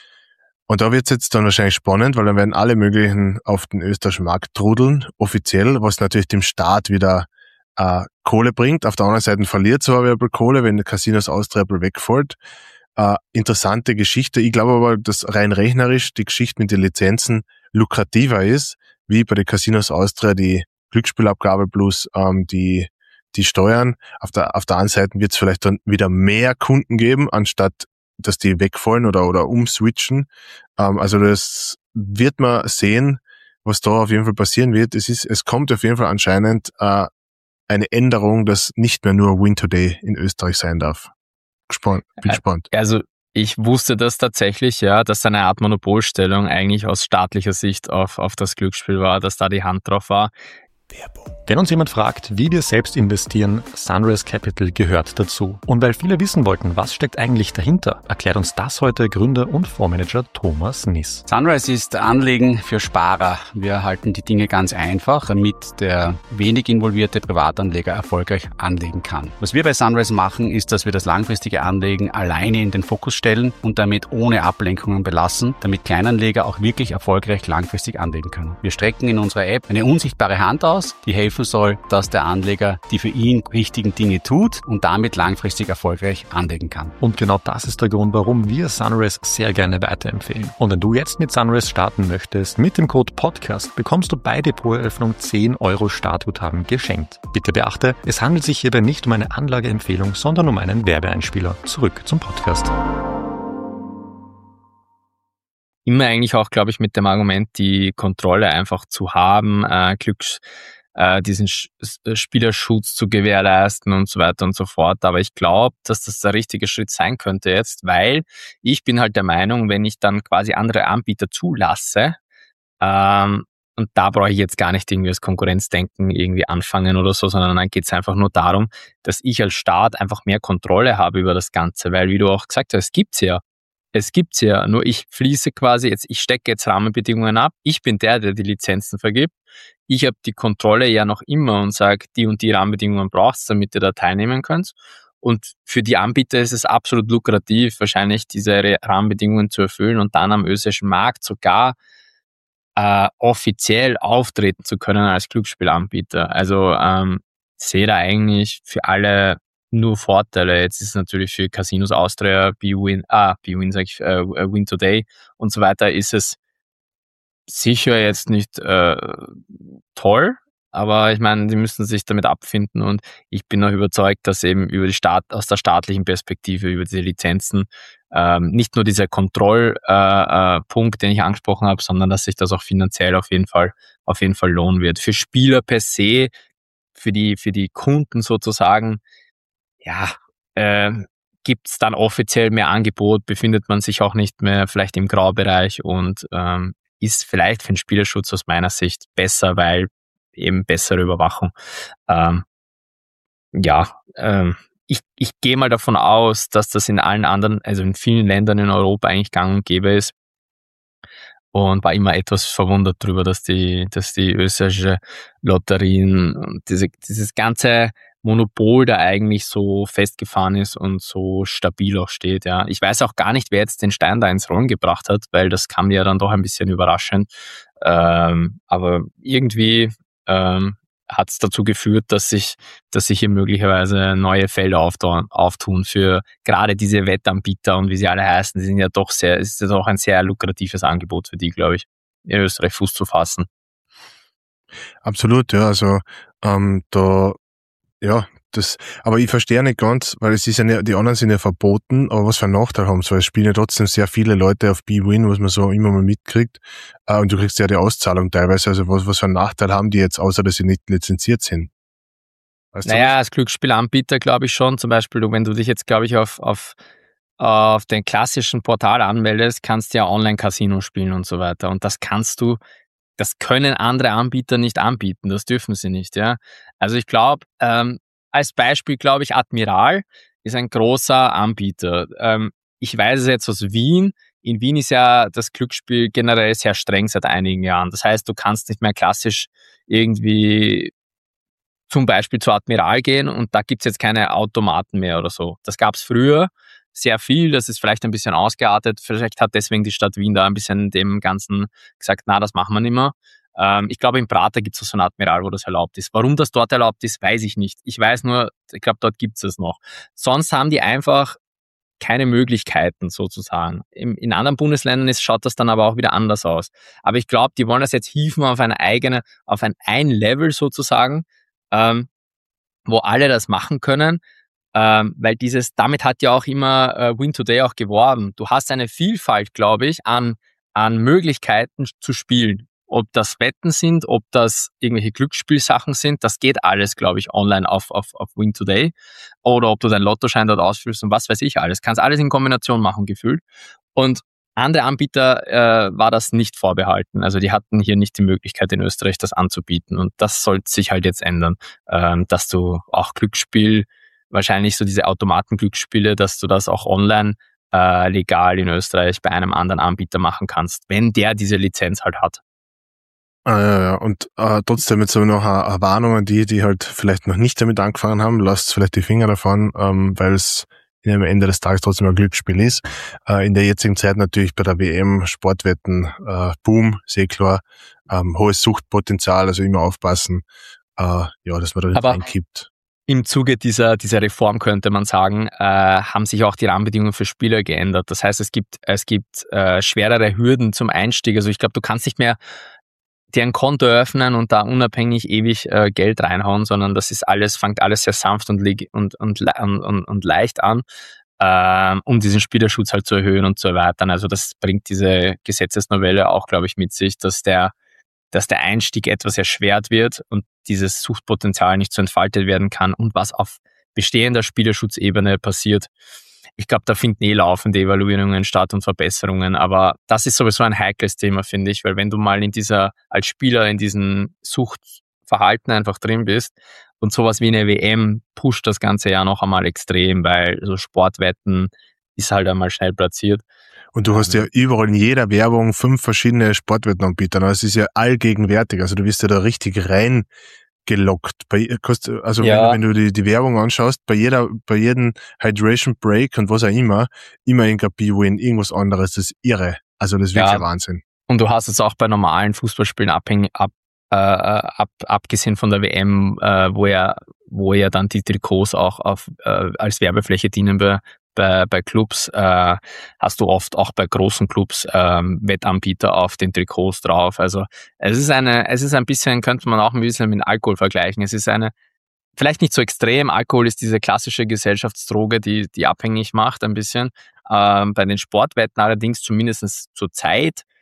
Und da wird's jetzt dann wahrscheinlich spannend, weil dann werden alle möglichen auf den österreichischen Markt trudeln, offiziell, was natürlich dem Staat wieder äh, Kohle bringt. Auf der anderen Seite verliert zwar wieder Kohle, wenn der Casinos Austria wegfällt. Äh, interessante Geschichte. Ich glaube aber, dass rein rechnerisch die Geschichte mit den Lizenzen lukrativer ist, wie bei den Casinos Austria die Glücksspielabgabe plus ähm, die die Steuern. Auf der auf der anderen Seite wird es vielleicht dann wieder mehr Kunden geben, anstatt dass die wegfallen oder oder umswitchen. Ähm, also das wird man sehen, was da auf jeden Fall passieren wird. Es ist es kommt auf jeden Fall anscheinend äh, eine Änderung, dass nicht mehr nur Win Today in Österreich sein darf. Gespannt, bin gespannt. Also ich wusste das tatsächlich, ja, dass eine Art Monopolstellung eigentlich aus staatlicher Sicht auf, auf das Glücksspiel war, dass da die Hand drauf war. Werbung. Wenn uns jemand fragt, wie wir selbst investieren, Sunrise Capital gehört dazu. Und weil viele wissen wollten, was steckt eigentlich dahinter, erklärt uns das heute Gründer und Fondsmanager Thomas Niss. Sunrise ist Anlegen für Sparer. Wir halten die Dinge ganz einfach, damit der wenig involvierte Privatanleger erfolgreich anlegen kann. Was wir bei Sunrise machen, ist, dass wir das langfristige Anlegen alleine in den Fokus stellen und damit ohne Ablenkungen belassen, damit Kleinanleger auch wirklich erfolgreich langfristig anlegen können. Wir strecken in unserer App eine unsichtbare Hand aus, die helfen soll, dass der Anleger die für ihn richtigen Dinge tut und damit langfristig erfolgreich anlegen kann. Und genau das ist der Grund, warum wir Sunrise sehr gerne weiterempfehlen. Und wenn du jetzt mit Sunrise starten möchtest, mit dem Code PODCAST bekommst du bei Depoteröffnung zehn Euro Startguthaben geschenkt. Bitte beachte, es handelt sich hierbei nicht um eine Anlageempfehlung, sondern um einen Werbeeinspieler. Zurück zum Podcast. Immer eigentlich auch, glaube ich, mit dem Argument, die Kontrolle einfach zu haben, äh, Glücks, äh, diesen Sch- Spielerschutz zu gewährleisten und so weiter und so fort. Aber ich glaube, dass das der richtige Schritt sein könnte jetzt, weil ich bin halt der Meinung, wenn ich dann quasi andere Anbieter zulasse, ähm, und da brauche ich jetzt gar nicht irgendwie das Konkurrenzdenken irgendwie anfangen oder so, sondern dann geht es einfach nur darum, dass ich als Staat einfach mehr Kontrolle habe über das Ganze, weil wie du auch gesagt hast, es gibt's ja. Es gibt's ja, nur ich fließe quasi jetzt, ich stecke jetzt Rahmenbedingungen ab, ich bin der, der die Lizenzen vergibt, ich habe die Kontrolle ja noch immer und sage, die und die Rahmenbedingungen brauchst, damit ihr da teilnehmen könnt. Und für die Anbieter ist es absolut lukrativ, wahrscheinlich diese Rahmenbedingungen zu erfüllen und dann am österreichischen Markt sogar äh, offiziell auftreten zu können als Glücksspielanbieter. Also ähm, sehe da eigentlich für alle nur Vorteile. Jetzt ist es natürlich für Casinos Austria, bwin, ah, bwin sag ich, äh, Win Today und so weiter, ist es sicher jetzt nicht äh, toll, aber ich meine, die müssen sich damit abfinden und ich bin auch überzeugt, dass eben über die Staat, aus der staatlichen Perspektive, über diese Lizenzen, ähm, nicht nur dieser Kontrollpunkt, äh, äh, Punkt, den ich angesprochen habe, sondern dass sich das auch finanziell auf jeden Fall, auf jeden Fall lohnen wird. Für Spieler per se, für die, für die Kunden sozusagen, ja, äh, gibt es dann offiziell mehr Angebot, befindet man sich auch nicht mehr vielleicht im Graubereich und ähm, ist vielleicht für den Spielerschutz aus meiner Sicht besser, weil eben bessere Überwachung. Ähm, ja, ähm, ich, ich gehe mal davon aus, dass das in allen anderen, also in vielen Ländern in Europa eigentlich gang und gäbe ist und war immer etwas verwundert darüber, dass die, dass die österreichische Lotterien und diese, dieses ganze Monopol da eigentlich so festgefahren ist und so stabil auch steht. Ja, ich weiß auch gar nicht, wer jetzt den Stein da ins Rollen gebracht hat, weil das kam ja dann doch ein bisschen überraschend. Ähm, aber irgendwie ähm, hat es dazu geführt, dass sich, dass sich hier möglicherweise neue Felder auftun, auftun für gerade diese Wettanbieter und wie sie alle heißen. Die sind ja doch sehr, ist ja doch ein sehr lukratives Angebot für die, glaube ich, in Österreich Fuß zu fassen. Absolut, ja, also ähm, da Ja, das, aber ich verstehe nicht ganz, weil es ist ja nicht, die anderen sind ja verboten, aber was für einen Nachteil haben sie, weil es spielen ja trotzdem sehr viele Leute auf B-Win, was man so immer mal mitkriegt, äh, und du kriegst ja die Auszahlung teilweise, also was, was für einen Nachteil haben die jetzt, außer dass sie nicht lizenziert sind? Weißt naja, als Glücksspielanbieter glaube ich schon, zum Beispiel, du, wenn du dich jetzt, glaube ich, auf, auf, auf den klassischen Portal anmeldest, kannst du ja Online-Casino spielen und so weiter und das kannst du, das können andere Anbieter nicht anbieten, das dürfen sie nicht, ja. Also ich glaube, ähm, als Beispiel glaube ich, Admiral ist ein großer Anbieter. Ähm, ich weiß es jetzt aus Wien. In Wien ist ja das Glücksspiel generell sehr streng seit einigen Jahren. Das heißt, du kannst nicht mehr klassisch irgendwie zum Beispiel zu Admiral gehen und da gibt's jetzt keine Automaten mehr oder so. Das gab's früher sehr viel, das ist vielleicht ein bisschen ausgeartet. Vielleicht hat deswegen die Stadt Wien da ein bisschen dem Ganzen gesagt, na, das machen wir nicht mehr. Ähm, ich glaube, in Prater gibt es so ein Admiral, wo das erlaubt ist. Warum das dort erlaubt ist, weiß ich nicht. Ich weiß nur, ich glaube, dort gibt es es noch. Sonst haben die einfach keine Möglichkeiten sozusagen. In, in anderen Bundesländern ist, schaut das dann aber auch wieder anders aus. Aber ich glaube, die wollen das jetzt hieven auf eine eigene, auf ein ein Level sozusagen, ähm, wo alle das machen können. Ähm, weil dieses, damit hat ja auch immer äh, Win Today auch geworben. Du hast eine Vielfalt, glaube ich, an, an Möglichkeiten zu spielen. Ob das Wetten sind, ob das irgendwelche Glücksspielsachen sind, das geht alles, glaube ich, online auf, auf, auf Win Today. Oder ob du deinen Lottoschein dort ausfüllst und was weiß ich alles. Kannst alles in Kombination machen, gefühlt. Und andere Anbieter äh, war das nicht vorbehalten. Also die hatten hier nicht die Möglichkeit, in Österreich das anzubieten. Und das sollte sich halt jetzt ändern, ähm, dass du auch Glücksspiel, wahrscheinlich so diese Automatenglücksspiele, dass du das auch online äh, legal in Österreich bei einem anderen Anbieter machen kannst, wenn der diese Lizenz halt hat. Ah, ja, ja. Und äh, trotzdem jetzt aber noch eine, eine Warnung an die, die halt vielleicht noch nicht damit angefangen haben, lasst vielleicht die Finger davon, ähm, weil es am Ende des Tages trotzdem ein Glücksspiel ist. Äh, in der jetzigen Zeit natürlich bei der W M, Sportwetten, äh, Boom, sehr klar, ähm, hohes Suchtpotenzial, also immer aufpassen, äh, ja, dass man da nicht reinkippt. Im Zuge dieser, dieser Reform könnte man sagen, äh, haben sich auch die Rahmenbedingungen für Spieler geändert. Das heißt, es gibt, es gibt äh, schwerere Hürden zum Einstieg. Also ich glaube, du kannst nicht mehr dir ein Konto eröffnen und da unabhängig ewig äh, Geld reinhauen, sondern das ist alles, fängt alles sehr sanft und, und, und, und, und leicht an, äh, um diesen Spielerschutz halt zu erhöhen und zu erweitern. Also das bringt diese Gesetzesnovelle auch, glaube ich, mit sich, dass der dass der Einstieg etwas erschwert wird und dieses Suchtpotenzial nicht so entfaltet werden kann und was auf bestehender Spielerschutzebene passiert. Ich glaube, da finden eh laufende Evaluierungen statt und Verbesserungen, aber das ist sowieso ein heikles Thema, finde ich, weil wenn du mal in dieser, als Spieler in diesem Suchtverhalten einfach drin bist und sowas wie eine W M pusht das Ganze ja noch einmal extrem, weil so Sportwetten ist halt einmal schnell platziert. Und du hast ja überall in jeder Werbung fünf verschiedene Sportwettenanbieter. Es ist ja allgegenwärtig. Also du wirst ja da richtig reingelockt. Bei, also ja. wenn, wenn du die, die Werbung anschaust, bei jeder, bei jedem Hydration Break und was auch immer, immer in B-Win, irgendwas anderes. Das ist irre. Also das ist wirklich ja. Wahnsinn. Und du hast es auch bei normalen Fußballspielen abhängig, ab, äh, ab, abgesehen von der W M, äh, wo ja, wo ja dann die Trikots auch auf, äh, als Werbefläche dienen bei Bei, bei Clubs äh, hast du oft auch bei großen Clubs ähm, Wettanbieter auf den Trikots drauf. Also es ist eine, es ist ein bisschen, könnte man auch ein bisschen mit Alkohol vergleichen. Es ist eine, vielleicht nicht so extrem. Alkohol ist diese klassische Gesellschaftsdroge, die die abhängig macht ein bisschen. Ähm, bei den Sportwetten allerdings zumindest zur Zeit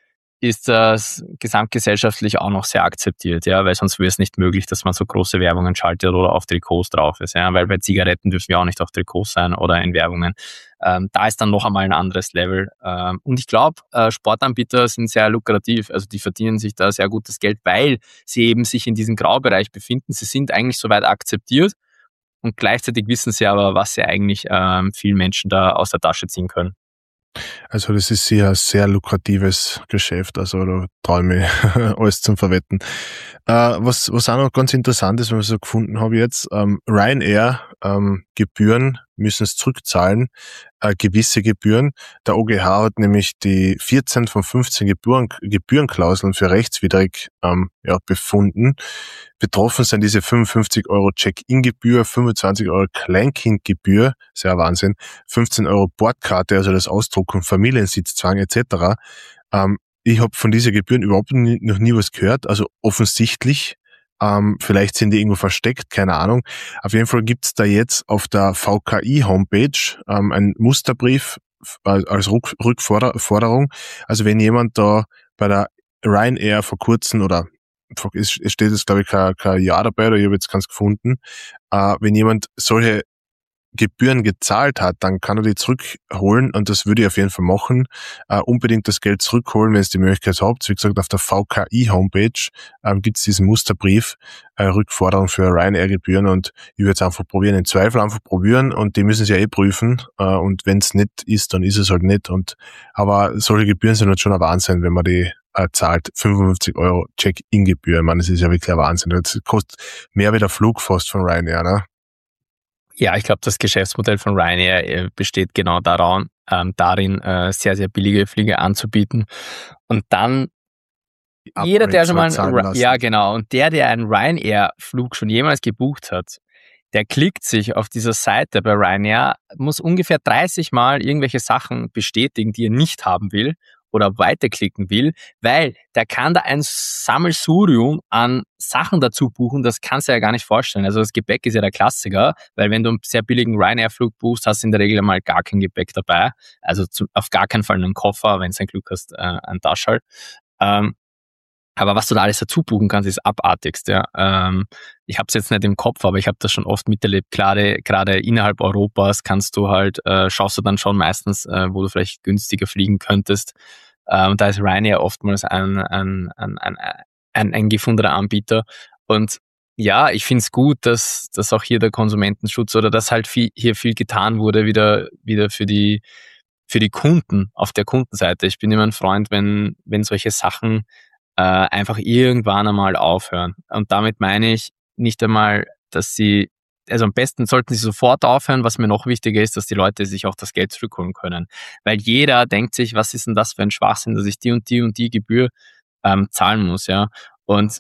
ist das gesamtgesellschaftlich auch noch sehr akzeptiert, ja, weil sonst wäre es nicht möglich, dass man so große Werbungen schaltet oder auf Trikots drauf ist, ja, weil bei Zigaretten dürfen wir auch nicht auf Trikots sein oder in Werbungen. Ähm, da ist dann noch einmal ein anderes Level. Ähm, und ich glaube, äh, Sportanbieter sind sehr lukrativ, also die verdienen sich da sehr gutes Geld, weil sie eben sich in diesem Graubereich befinden. Sie sind eigentlich soweit akzeptiert und gleichzeitig wissen sie aber, was sie eigentlich ähm, vielen Menschen da aus der Tasche ziehen können. Also das ist sicher ein sehr lukratives Geschäft, also da traue ich mich alles zum Verwetten. Äh, was, was auch noch ganz interessant ist, wenn ich so gefunden habe jetzt, ähm, Ryanair, ähm, Gebühren müssen es zurückzahlen, äh, gewisse Gebühren. Der O G H hat nämlich die vierzehn von fünfzehn Gebühren, Gebührenklauseln für rechtswidrig ähm, ja, befunden. Betroffen sind diese fünfundfünfzig Euro Check-in-Gebühr, fünfundzwanzig Euro Kleinkindgebühr, sehr Wahnsinn, fünfzehn Euro Bordkarte, also das Ausdrucken, Familiensitzzwang et cetera. Ähm, ich habe von dieser Gebühren überhaupt nie, noch nie was gehört, also offensichtlich, ähm, vielleicht sind die irgendwo versteckt, keine Ahnung. Auf jeden Fall gibt's da jetzt auf der V K I-Homepage ähm, einen Musterbrief äh, als Rück- Rückforderung. Also wenn jemand da bei der Ryanair vor kurzem oder es steht jetzt, glaube ich, kein, kein Jahr dabei, oder ich habe jetzt keins gefunden. Äh, wenn jemand solche Gebühren gezahlt hat, dann kann er die zurückholen und das würde ich auf jeden Fall machen. Äh, unbedingt das Geld zurückholen, wenn es die Möglichkeit habt. Wie gesagt, auf der V K I-Homepage ähm, gibt es diesen Musterbrief, äh, Rückforderung für Ryanair-Gebühren und ich würde es einfach probieren, im Zweifel einfach probieren und die müssen es ja eh prüfen äh, und wenn es nicht ist, dann ist es halt nicht. Und aber solche Gebühren sind halt schon ein Wahnsinn, wenn man die äh, zahlt. fünfundfünfzig Euro Check-in-Gebühr. Ich meine, das ist ja wirklich ein Wahnsinn. Das kostet mehr wie der Flug fast von Ryanair, ne? Ja, ich glaube, das Geschäftsmodell von Ryanair besteht genau daran, ähm, darin, äh, sehr, sehr billige Flüge anzubieten. Und dann jeder, der schon mal, ein, ja genau, und der, der einen Ryanair-Flug schon jemals gebucht hat, der klickt sich auf dieser Seite bei Ryanair, muss ungefähr dreißig Mal irgendwelche Sachen bestätigen, die er nicht haben will oder weiterklicken will, weil der kann da ein Sammelsurium an Sachen dazu buchen, das kannst du ja gar nicht vorstellen. Also das Gepäck ist ja der Klassiker, weil wenn du einen sehr billigen Ryanair-Flug buchst, hast du in der Regel mal gar kein Gepäck dabei. Also zu, auf gar keinen Fall einen Koffer, wenn du ein Glück hast, äh, ein Taschel. Ähm, aber was du da alles dazu buchen kannst, ist abartigst. Ja. Ähm, ich habe es jetzt nicht im Kopf, aber ich habe das schon oft miterlebt. Gerade gerade innerhalb Europas kannst du halt, äh, schaust du dann schon meistens, äh, wo du vielleicht günstiger fliegen könntest. Äh, und da ist Ryanair oftmals ein, ein, ein, ein, ein, ein gefundener Anbieter. Und ja, ich finde es gut, dass, dass auch hier der Konsumentenschutz oder dass halt viel, hier viel getan wurde wieder, wieder für die, für die Kunden auf der Kundenseite. Ich bin immer ein Freund, wenn, wenn solche Sachen äh, einfach irgendwann einmal aufhören. Und damit meine ich nicht einmal, dass sie, also am besten sollten sie sofort aufhören. Was mir noch wichtiger ist, dass die Leute sich auch das Geld zurückholen können. Weil jeder denkt sich, was ist denn das für ein Schwachsinn, dass ich die und die und die Gebühr ähm, zahlen muss, ja. Und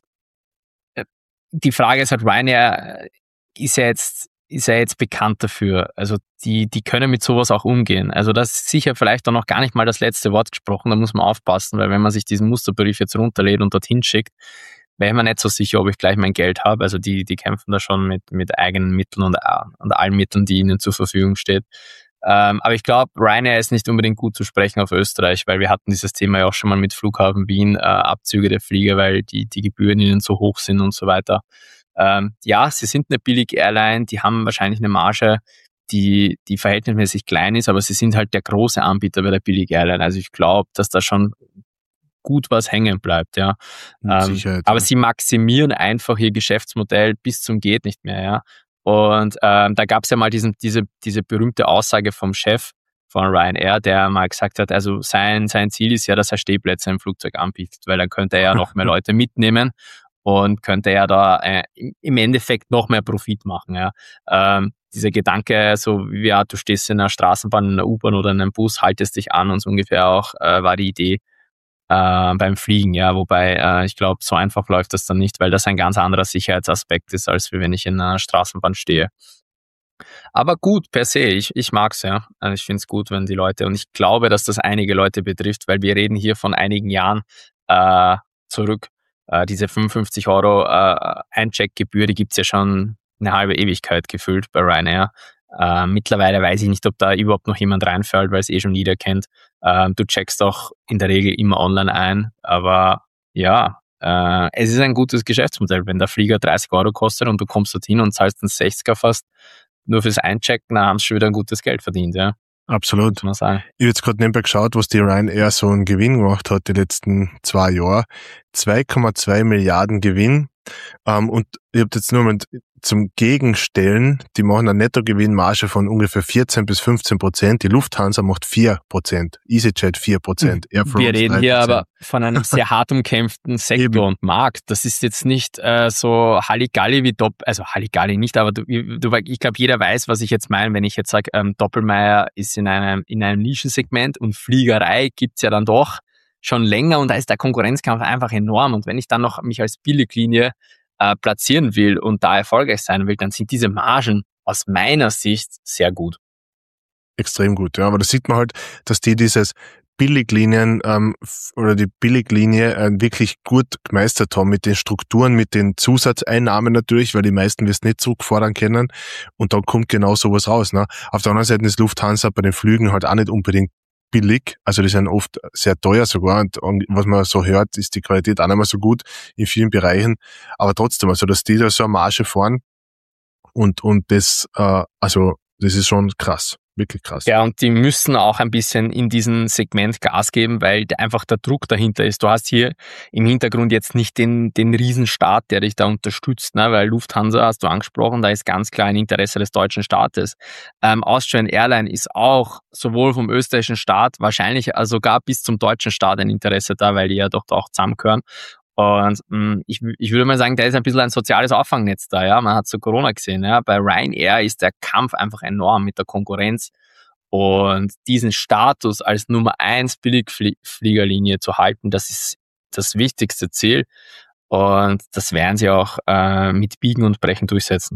äh, die Frage ist halt, Ryanair ist ja jetzt ist ja jetzt bekannt dafür. Also die, die können mit sowas auch umgehen. Also das ist sicher vielleicht auch noch gar nicht mal das letzte Wort gesprochen, da muss man aufpassen, weil wenn man sich diesen Musterbrief jetzt runterlädt und dorthin schickt, wäre ich mir nicht so sicher, ob ich gleich mein Geld habe. Also die, die kämpfen da schon mit, mit eigenen Mitteln und, und allen Mitteln, die ihnen zur Verfügung steht. Ähm, aber ich glaube, Ryanair ist nicht unbedingt gut zu sprechen auf Österreich, weil wir hatten dieses Thema ja auch schon mal mit Flughafen Wien, äh, Abzüge der Flieger, weil die, die Gebühren ihnen so hoch sind und so weiter. Ähm, ja, sie sind eine Billig-Airline, die haben wahrscheinlich eine Marge, die, die verhältnismäßig klein ist, aber sie sind halt der große Anbieter bei der Billig-Airline. Also ich glaube, dass da schon gut was hängen bleibt, ja. Ähm, aber ja. Sie maximieren einfach ihr Geschäftsmodell bis zum geht nicht mehr, ja. Und ähm, da gab es ja mal diesen, diese, diese berühmte Aussage vom Chef von Ryanair, der mal gesagt hat, also sein, sein Ziel ist ja, dass er Stehplätze im Flugzeug anbietet, weil dann könnte er ja noch mehr Leute mitnehmen und könnte ja da äh, im Endeffekt noch mehr Profit machen. Ja. Ähm, dieser Gedanke, so wie ja, du stehst in einer Straßenbahn, in einer U-Bahn oder in einem Bus, haltest dich an und so ungefähr auch äh, war die Idee äh, beim Fliegen. Ja, wobei äh, ich glaube, so einfach läuft das dann nicht, weil das ein ganz anderer Sicherheitsaspekt ist, als wenn ich in einer Straßenbahn stehe. Aber gut, per se, ich, ich mag's, ja. Also ich find's gut, wenn die Leute, und ich glaube, dass das einige Leute betrifft, weil wir reden hier von einigen Jahren äh, zurück. Äh, diese fünfundfünfzig Euro äh, Eincheckgebühr, die gibt's ja schon eine halbe Ewigkeit gefühlt bei Ryanair. Äh, mittlerweile weiß ich nicht, ob da überhaupt noch jemand reinfällt, weil es eh schon jeder kennt. Äh, du checkst auch in der Regel immer online ein, aber ja, äh, es ist ein gutes Geschäftsmodell. Wenn der Flieger dreißig Euro kostet und du kommst dorthin und zahlst einen sechziger fast nur fürs Einchecken, dann haben sie schon wieder ein gutes Geld verdient, ja. Absolut. Muss man sagen. Ich habe jetzt gerade nebenbei geschaut, was die Ryanair so einen Gewinn gemacht hat die letzten zwei Jahre. zwei Komma zwei Milliarden Gewinn. Ähm, und ich habe jetzt nur mal zum Gegenstellen, die machen eine Nettogewinnmarge von ungefähr vierzehn bis fünfzehn Prozent. Die Lufthansa macht vier Prozent, EasyJet vier Prozent. Wir reden hier aber von einem sehr hart umkämpften Sektor Eben. und Markt. Das ist jetzt nicht äh, so Halligalli wie Doppel, also Halligalli nicht, aber du, du, ich glaube, jeder weiß, was ich jetzt meine, wenn ich jetzt sage, ähm, Doppelmayr ist in einem, in einem Nischensegment und Fliegerei gibt's ja dann doch schon länger und da ist der Konkurrenzkampf einfach enorm. Und wenn ich dann noch mich als Billiglinie äh, platzieren will und da erfolgreich sein will, dann sind diese Margen aus meiner Sicht sehr gut. Extrem gut, ja. Aber da sieht man halt, dass die dieses Billiglinien ähm, oder die Billiglinie äh, wirklich gut gemeistert haben mit den Strukturen, mit den Zusatzeinnahmen natürlich, weil die meisten wir's nicht zurückfordern können und dann kommt genau sowas raus. Ne? Auf der anderen Seite ist Lufthansa bei den Flügen halt auch nicht unbedingt billig, also die sind oft sehr teuer sogar und, und was man so hört, ist die Qualität auch nicht mehr so gut in vielen Bereichen, aber trotzdem, also dass die da so eine Marge fahren und und das, äh, also das ist schon krass, wirklich krass. Ja, und die müssen auch ein bisschen in diesem Segment Gas geben, weil einfach der Druck dahinter ist. Du hast hier im Hintergrund jetzt nicht den, den Riesenstaat, der dich da unterstützt, ne? Weil Lufthansa, hast du angesprochen, da ist ganz klar ein Interesse des deutschen Staates. Ähm, Austrian Airline ist auch sowohl vom österreichischen Staat, wahrscheinlich sogar bis zum deutschen Staat ein Interesse da, weil die ja doch auch zusammengehören. Und mh, ich, ich würde mal sagen, da ist ein bisschen ein soziales Auffangnetz da, ja. Man hat so Corona gesehen, ja. Bei Ryanair ist der Kampf einfach enorm mit der Konkurrenz. Und diesen Status als Nummer eins Billigfliegerlinie zu halten, das ist das wichtigste Ziel. Und das werden sie auch äh, mit Biegen und Brechen durchsetzen.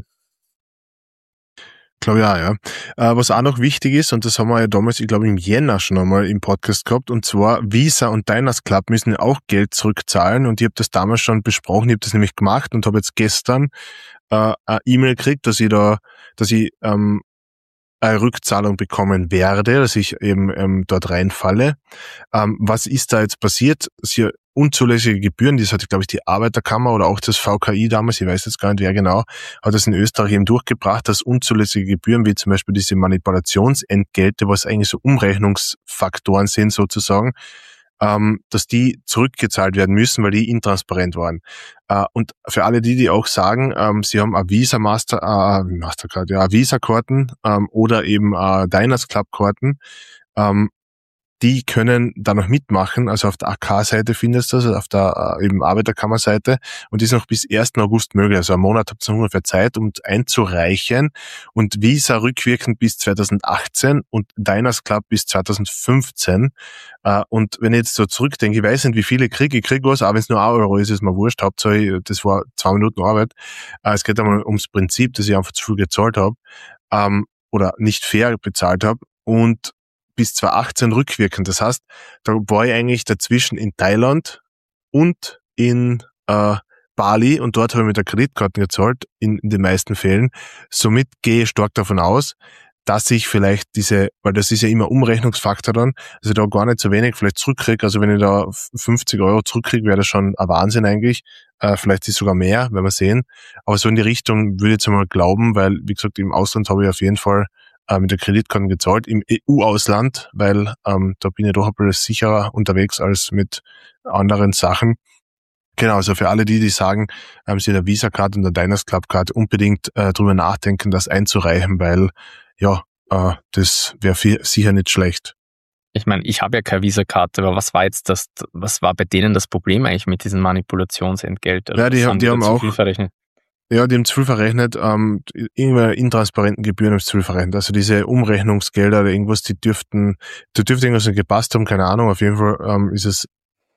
Glaube ja, ja. Äh, was auch noch wichtig ist, und das haben wir ja damals, ich glaube im Jänner schon einmal im Podcast gehabt, und zwar Visa und Diners Club müssen ja auch Geld zurückzahlen und ich habe das damals schon besprochen, ich habe das nämlich gemacht und habe jetzt gestern äh, eine E-Mail gekriegt, dass ich da, dass ich ähm, eine Rückzahlung bekommen werde, dass ich eben ähm, dort reinfalle. Ähm, was ist da jetzt passiert? Sie unzulässige Gebühren, das hat, glaube ich, die Arbeiterkammer oder auch das V K I damals, ich weiß jetzt gar nicht, wer genau, hat das in Österreich eben durchgebracht, dass unzulässige Gebühren, wie zum Beispiel diese Manipulationsentgelte, was eigentlich so Umrechnungsfaktoren sind sozusagen, ähm, dass die zurückgezahlt werden müssen, weil die intransparent waren. Äh, und für alle die, die auch sagen, ähm, sie haben eine Visa Master, äh, Mastercard, ja, Visa-Karten ähm, oder eben äh, Diners Club-Karten, ähm, die können da noch mitmachen, also auf der A K-Seite findest du das, also auf der äh, eben Arbeiterkammer-Seite, und die ist noch bis ersten August möglich, also einen Monat habt ihr ungefähr Zeit, um einzureichen, und Visa rückwirkend bis zweitausendachtzehn und Diners Club bis zweitausendfünfzehn. Äh, und wenn ich jetzt so zurückdenke, ich weiß nicht, wie viele ich kriege, ich kriege was, auch wenn es nur ein Euro ist, ist mir wurscht, Hauptsache, das war zwei Minuten Arbeit. Äh, es geht einmal ums Prinzip, dass ich einfach zu viel gezahlt habe, ähm, oder nicht fair bezahlt habe, und bis zweitausendachtzehn rückwirkend. Das heißt, da war ich eigentlich dazwischen in Thailand und in äh, Bali und dort habe ich mit der Kreditkarte gezahlt, in, in den meisten Fällen. Somit gehe ich stark davon aus, dass ich vielleicht diese, weil das ist ja immer Umrechnungsfaktor dann, also da gar nicht so wenig vielleicht zurückkriege. Also wenn ich da fünfzig Euro zurückkriege, wäre das schon ein Wahnsinn eigentlich. Äh, vielleicht ist sogar mehr, werden wir sehen. Aber so in die Richtung würde ich jetzt einmal glauben, weil, wie gesagt, im Ausland habe ich auf jeden Fall mit der Kreditkarte gezahlt, im E U-Ausland, weil ähm, da bin ich doch ein bisschen sicherer unterwegs als mit anderen Sachen. Genau, also für alle die, die sagen, ähm, sie der Visa-Card und der Diners Club-Card unbedingt äh, drüber nachdenken, das einzureichen, weil ja, äh, das wäre sicher nicht schlecht. Ich meine, ich habe ja keine Visa-Karte, aber was war jetzt das, was war bei denen das Problem eigentlich mit diesen Manipulationsentgelt? Also ja, die, haben, die haben auch verrechnet? Ja, die haben zu viel verrechnet, ähm, irgendwelche intransparenten Gebühren haben zu viel verrechnet. Also diese Umrechnungsgelder oder irgendwas, die dürften, da dürfte irgendwas nicht gepasst haben, keine Ahnung. Auf jeden Fall ähm, ist es,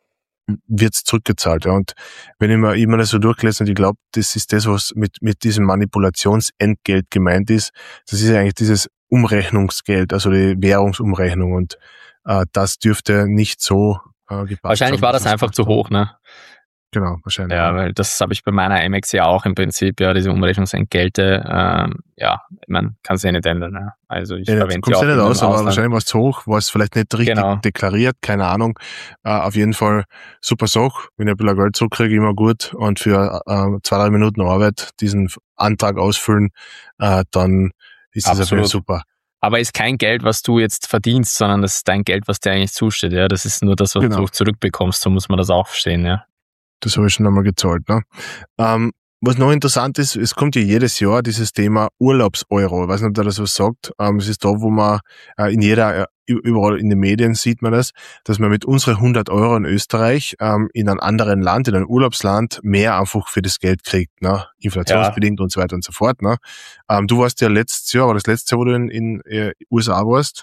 wird's zurückgezahlt. Ja. Und wenn ich mir immer das so durchlese und ich glaube, das ist das, was mit mit diesem Manipulationsentgelt gemeint ist, das ist ja eigentlich dieses Umrechnungsgeld, also die Währungsumrechnung, und äh, das dürfte nicht so äh, gepasst Wahrscheinlich haben. war das einfach zu hoch, ne? Genau, wahrscheinlich. Ja, weil das habe ich bei meiner Amex ja auch im Prinzip, ja, diese Umrechnungsentgelte, ähm, ja, man kann es ja nicht ändern. Ja. Also ich Ja, verwende kommst sie ja auch nicht im aus, aber Ausland. wahrscheinlich war es zu hoch, war es vielleicht nicht richtig Genau. deklariert, keine Ahnung. Äh, auf jeden Fall super Sache, wenn ich ein bisschen Geld zurückkriege, immer gut. Und für äh, zwei, drei Minuten Arbeit diesen Antrag ausfüllen, äh, dann ist das auf jeden Fall Absolut. super. Aber ist kein Geld, was du jetzt verdienst, sondern das ist dein Geld, was dir eigentlich zusteht. Ja, das ist nur das, was Genau. du zurückbekommst. So muss man das auch verstehen. Ja. Das habe ich schon einmal gezahlt. Ne? Ähm, was noch interessant ist, es kommt ja jedes Jahr dieses Thema Urlaubseuro. Ich weiß nicht, ob der das was sagt. Ähm, es ist da, wo man äh, in jeder, äh, überall in den Medien sieht man das, dass man mit unseren hundert Euro in Österreich ähm, in einem anderen Land, in einem Urlaubsland, mehr einfach für das Geld kriegt, ne? Inflationsbedingt ja. Und so weiter und so fort. Ne? Ähm, du warst ja letztes Jahr, war das letzte Jahr, wo du in in äh, U S A warst?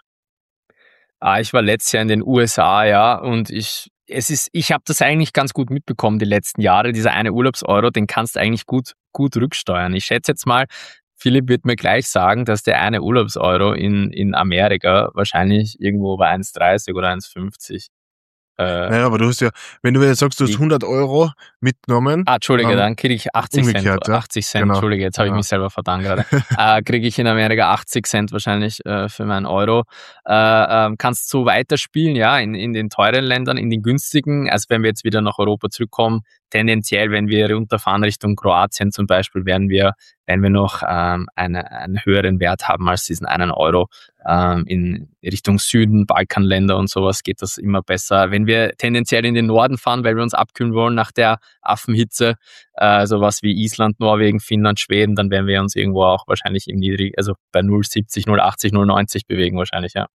Ah, ich war letztes Jahr in den U S A, ja, und ich es ist, ich habe das eigentlich ganz gut mitbekommen die letzten Jahre. Dieser eine Urlaubseuro, den kannst du eigentlich gut gut rücksteuern. Ich schätze jetzt mal, Philipp wird mir gleich sagen, dass der eine Urlaubseuro in in Amerika wahrscheinlich irgendwo bei eins Komma dreißig oder eins Komma fünfzig. Äh, naja, aber du hast ja, wenn du jetzt sagst, du hast hundert Euro mitgenommen. Ah, Entschuldige, ähm, dann kriege ich achtzig Cent. ja. achtzig Cent, Genau. Entschuldige, jetzt habe ich Ja. mich selber verdammt gerade. äh, kriege ich in Amerika achtzig Cent wahrscheinlich äh, für meinen Euro. Äh, äh, kannst du weiterspielen, ja, in, in den teuren Ländern, in den günstigen. Also wenn wir jetzt wieder nach Europa zurückkommen, tendenziell, wenn wir runterfahren Richtung Kroatien zum Beispiel, werden wir, wenn wir noch ähm, eine, einen höheren Wert haben als diesen einen Euro. Ähm, in Richtung Süden, Balkanländer und sowas geht das immer besser. Wenn wir tendenziell in den Norden fahren, weil wir uns abkühlen wollen nach der Affenhitze, äh, sowas wie Island, Norwegen, Finnland, Schweden, dann werden wir uns irgendwo auch wahrscheinlich im niedrig, also bei null Komma siebzig, null Komma achtzig, null Komma neunzig bewegen wahrscheinlich, ja.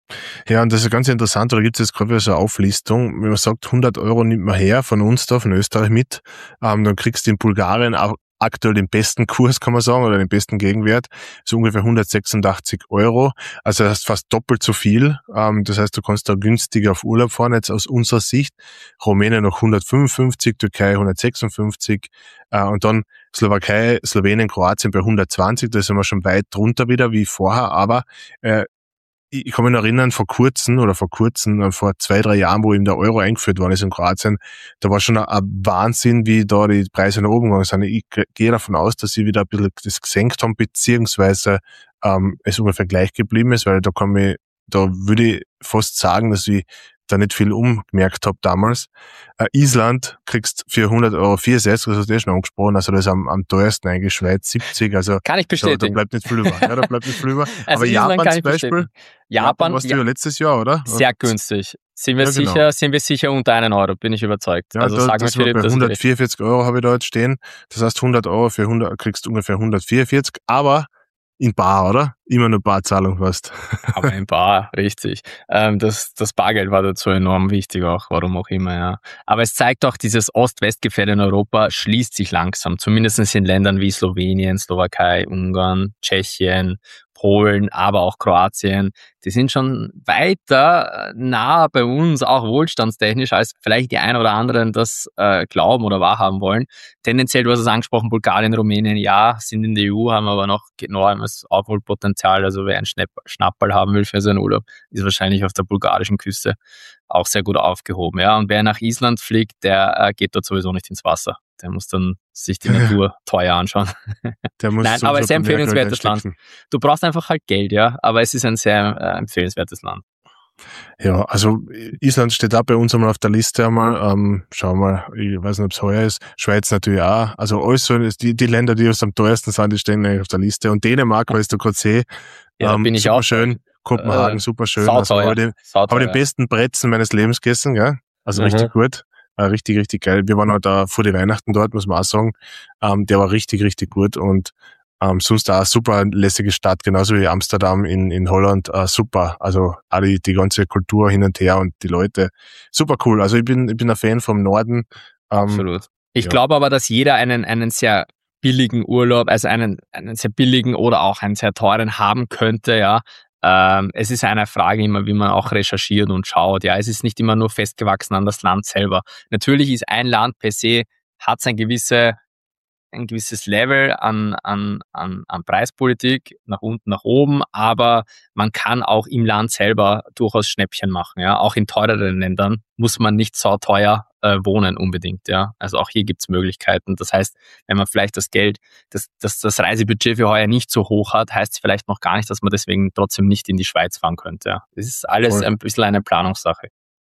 Ja, und das ist ganz interessant, da gibt es jetzt gerade wieder so eine Auflistung, wenn man sagt, hundert Euro nimmt man her von uns da, von Österreich mit, ähm, dann kriegst du in Bulgarien auch aktuell den besten Kurs, kann man sagen, oder den besten Gegenwert, so ungefähr hundertsechsundachtzig Euro, also das heißt fast doppelt so viel, ähm, das heißt, du kannst da günstiger auf Urlaub fahren, jetzt aus unserer Sicht, Rumänien noch hundertfünfundfünfzig, Türkei hundertsechsundfünfzig, äh, und dann Slowakei, Slowenien, Kroatien bei hundertzwanzig, da sind wir schon weit drunter wieder wie vorher, aber äh, ich kann mich noch erinnern, vor kurzem oder vor kurzem, vor zwei, drei Jahren, wo eben der Euro eingeführt worden ist in Kroatien, da war schon ein, ein Wahnsinn, wie da die Preise nach oben gegangen sind. Ich gehe davon aus, dass sie wieder ein bisschen das gesenkt haben, beziehungsweise ähm, es ungefähr gleich geblieben ist, weil da kann mich, da würde ich fast sagen, dass ich da nicht viel umgemerkt habe damals. Äh, Island kriegst für hundert Euro vierundsechzig, das hast du eh schon angesprochen, also das ist am, am teuersten eigentlich, Schweiz siebzig, also kann ich bestätigen. Da, da bleibt nicht viel über. Ja, da bleibt nicht viel über. Also aber Island Japan kann zum ich Beispiel, bestätigen. Japan, Japan warst du ja letztes Jahr, oder? Sehr günstig. Sind wir Ja, genau. sicher, sind wir sicher unter einen Euro, bin ich überzeugt. Ja, also da, sag das mir war Philipp, bei hundertvierundvierzig Euro habe ich da jetzt stehen. Das heißt, hundert Euro für hundert, kriegst du ungefähr hundertvierundvierzig, aber in Bar, oder? Immer nur Barzahlung fast. Aber in Bar, richtig. Ähm, das, das Bargeld war dazu enorm wichtig auch, warum auch immer, ja. Aber es zeigt auch, dieses Ost-West-Gefälle in Europa schließt sich langsam, zumindest in Ländern wie Slowenien, Slowakei, Ungarn, Tschechien, Polen, aber auch Kroatien. Die sind schon weiter nah bei uns, auch wohlstandstechnisch, als vielleicht die einen oder anderen das äh, glauben oder wahrhaben wollen. Tendenziell, du hast es angesprochen, Bulgarien, Rumänien, ja, sind in der E U, haben aber noch enormes Aufholpotenzial. Also wer einen Schnapp, Schnapperl haben will für seinen Urlaub, ist wahrscheinlich auf der bulgarischen Küste auch sehr gut aufgehoben. Ja, und wer nach Island fliegt, der äh, geht dort sowieso nicht ins Wasser. Der muss dann sich die Natur teuer anschauen. Der muss Nein, aber es ist ein empfehlenswertes Land. Du brauchst einfach halt Geld, ja, aber es ist ein sehr äh, empfehlenswertes Land. Ja, also Island steht auch bei uns einmal auf der Liste einmal. Ähm, schauen wir mal, ich weiß nicht, ob es heuer ist. Schweiz natürlich auch. Also alles so, die, die Länder, die uns am teuersten sind, die stehen eigentlich auf der Liste. Und Dänemark, weil ich da gerade sehe, ja, ähm, bin ich super auch schön. Kopenhagen, äh, super schön. Sauteuer. Also habe ich, hab ich die besten Brezen meines Lebens gegessen, gell? Also Mhm. richtig gut. Äh, richtig, richtig geil. Wir waren halt da vor die Weihnachten dort, muss man auch sagen. Ähm, der war richtig, richtig gut und ähm, sonst auch eine super lässige Stadt, genauso wie Amsterdam in, in Holland, äh, super. Also auch die, die ganze Kultur hin und her und die Leute, super cool. Also ich bin, ich bin ein Fan vom Norden. Ähm, Absolut. Ich ja. glaube aber, dass jeder einen, einen sehr billigen Urlaub, also einen, einen sehr billigen oder auch einen sehr teuren haben könnte, ja. Ähm, es ist eine Frage immer, wie man auch recherchiert und schaut. Ja, es ist nicht immer nur festgewachsen an das Land selber. Natürlich ist ein Land per se, hat es eine gewisse ein gewisses Level an, an, an, an Preispolitik, nach unten, nach oben, aber man kann auch im Land selber durchaus Schnäppchen machen. Ja? Auch in teureren Ländern muss man nicht so teuer äh, wohnen unbedingt. Ja? Also auch hier gibt's Möglichkeiten. Das heißt, wenn man vielleicht das Geld, das, das, das Reisebudget für heuer nicht so hoch hat, heißt es vielleicht noch gar nicht, dass man deswegen trotzdem nicht in die Schweiz fahren könnte. Ja? Das ist alles Voll. Ein bisschen eine Planungssache.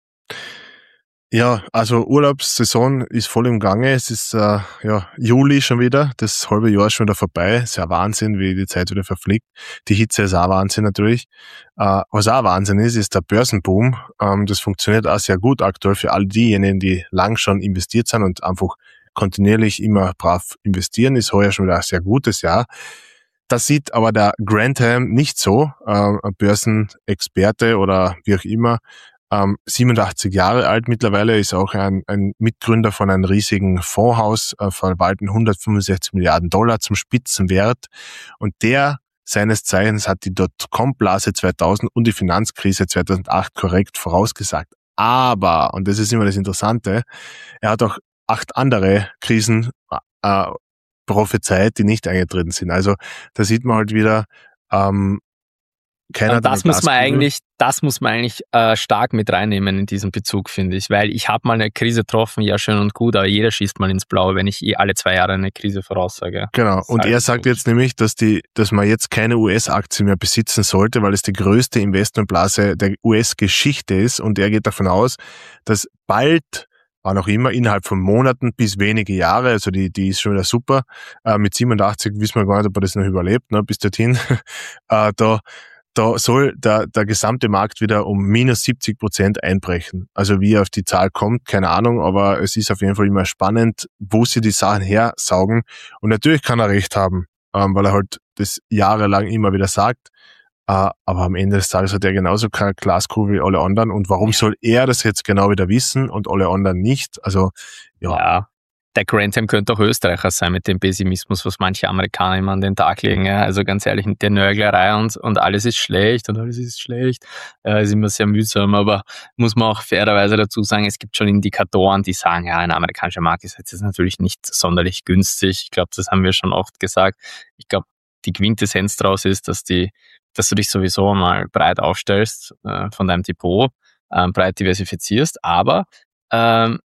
Ja, also Urlaubssaison ist voll im Gange. Es ist äh, ja Juli schon wieder, das halbe Jahr ist schon wieder vorbei. Ist ja Wahnsinn, wie die Zeit wieder verfliegt. Die Hitze ist auch Wahnsinn natürlich. Äh, was auch Wahnsinn ist, ist der Börsenboom. Ähm, das funktioniert auch sehr gut aktuell für all diejenigen, die lang schon investiert sind und einfach kontinuierlich immer brav investieren. Ist heuer schon wieder ein sehr gutes Jahr. Das sieht aber der Grantham nicht so, äh, ein Börsenexperte oder wie auch immer. Ähm, siebenundachtzig Jahre alt mittlerweile, ist auch ein, ein Mitgründer von einem riesigen Fondshaus, äh, verwalten hundertfünfundsechzig Milliarden Dollar zum Spitzenwert. Und der seines Zeichens hat die Dotcom-Blase zweitausend und die Finanzkrise zweitausendacht korrekt vorausgesagt. Aber, und das ist immer das Interessante, er hat auch acht andere Krisen äh, prophezeit, die nicht eingetreten sind. Also da sieht man halt wieder, ähm, Keiner das muss man eigentlich, das muss man eigentlich äh, stark mit reinnehmen in diesen Bezug, finde ich, weil ich habe mal eine Krise getroffen, ja schön und gut, aber jeder schießt mal ins Blaue, wenn ich eh alle zwei Jahre eine Krise voraussage. Genau. Und er sagt jetzt nämlich, dass die, dass man jetzt keine U S-Aktien mehr besitzen sollte, weil es die größte Investmentblase der U S-Geschichte ist, und er geht davon aus, dass bald, wann auch immer, innerhalb von Monaten bis wenige Jahre, also die, die ist schon wieder super, äh, mit siebenundachtzig wissen wir gar nicht, ob er das noch überlebt, ne, bis dorthin, äh, da Da soll der, der gesamte Markt wieder um minus siebzig Prozent einbrechen. Also wie er auf die Zahl kommt, keine Ahnung, aber es ist auf jeden Fall immer spannend, wo sie die Sachen hersaugen. Und natürlich kann er recht haben, ähm, weil er halt das jahrelang immer wieder sagt. Äh, aber am Ende des Tages hat er genauso keine Glaskugel wie alle anderen. Und warum soll er das jetzt genau wieder wissen und alle anderen nicht? Also ja. ja. Der Grantham könnte auch Österreicher sein mit dem Pessimismus, was manche Amerikaner immer an den Tag legen. Ja. Also ganz ehrlich, mit der Nörglerei und, und alles ist schlecht und alles ist schlecht, äh, ist immer sehr mühsam. Aber muss man auch fairerweise dazu sagen, es gibt schon Indikatoren, die sagen, ja, ein amerikanischer Markt ist jetzt natürlich nicht sonderlich günstig. Ich glaube, das haben wir schon oft gesagt. Ich glaube, die Quintessenz daraus ist, dass die, dass du dich sowieso mal breit aufstellst äh, von deinem Depot, äh, breit diversifizierst, aber ähm,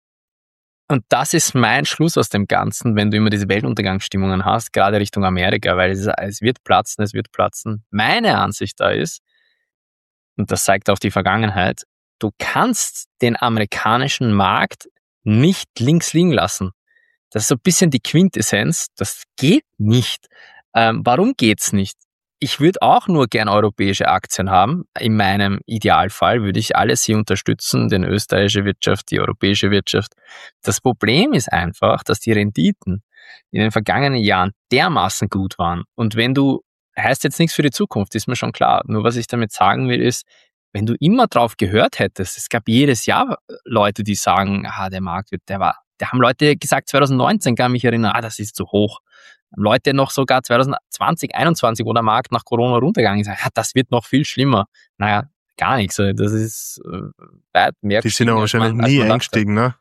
und das ist mein Schluss aus dem Ganzen, wenn du immer diese Weltuntergangsstimmungen hast, gerade Richtung Amerika, weil es, es wird platzen, es wird platzen. Meine Ansicht da ist, und das zeigt auch die Vergangenheit, du kannst den amerikanischen Markt nicht links liegen lassen. Das ist so ein bisschen die Quintessenz, das geht nicht. Ähm, warum geht's nicht? Ich würde auch nur gern europäische Aktien haben. In meinem Idealfall würde ich alles hier unterstützen, den österreichische Wirtschaft, die europäische Wirtschaft. Das Problem ist einfach, dass die Renditen in den vergangenen Jahren dermaßen gut waren. Und wenn du, heißt jetzt nichts für die Zukunft, ist mir schon klar. Nur was ich damit sagen will, ist, wenn du immer drauf gehört hättest, es gab jedes Jahr Leute, die sagen, ah, der Markt wird, der war, da haben Leute gesagt, zwanzig neunzehn kann mich erinnern, ah, das ist zu hoch. Leute noch sogar zwanzig zwanzig, einundzwanzig, wo der Markt nach Corona runtergegangen ist, ja, das wird noch viel schlimmer. Naja, gar nichts. Das ist äh, weit mehr. Die sind aber wahrscheinlich man, nie eingestiegen, ne?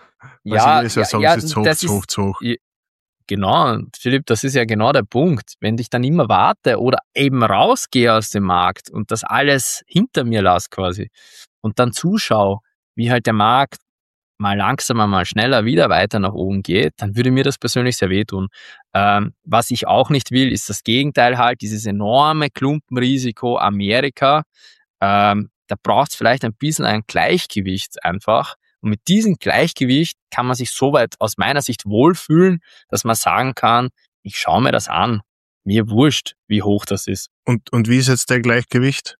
Ja, ja, sagen, ja, es ist hoch, das zu hoch, zu hoch. Ist, genau, Philipp, das ist ja genau der Punkt. Wenn ich dann immer warte oder eben rausgehe aus dem Markt und das alles hinter mir lasse quasi und dann zuschaue, wie halt der Markt mal langsamer, mal schneller wieder weiter nach oben geht, dann würde mir das persönlich sehr wehtun. Ähm, was ich auch nicht will, ist das Gegenteil halt, dieses enorme Klumpenrisiko Amerika. Ähm, da braucht es vielleicht ein bisschen ein Gleichgewicht einfach. Und mit diesem Gleichgewicht kann man sich soweit aus meiner Sicht wohlfühlen, dass man sagen kann, ich schaue mir das an. Mir wurscht, wie hoch das ist. Und, und wie ist jetzt der Gleichgewicht?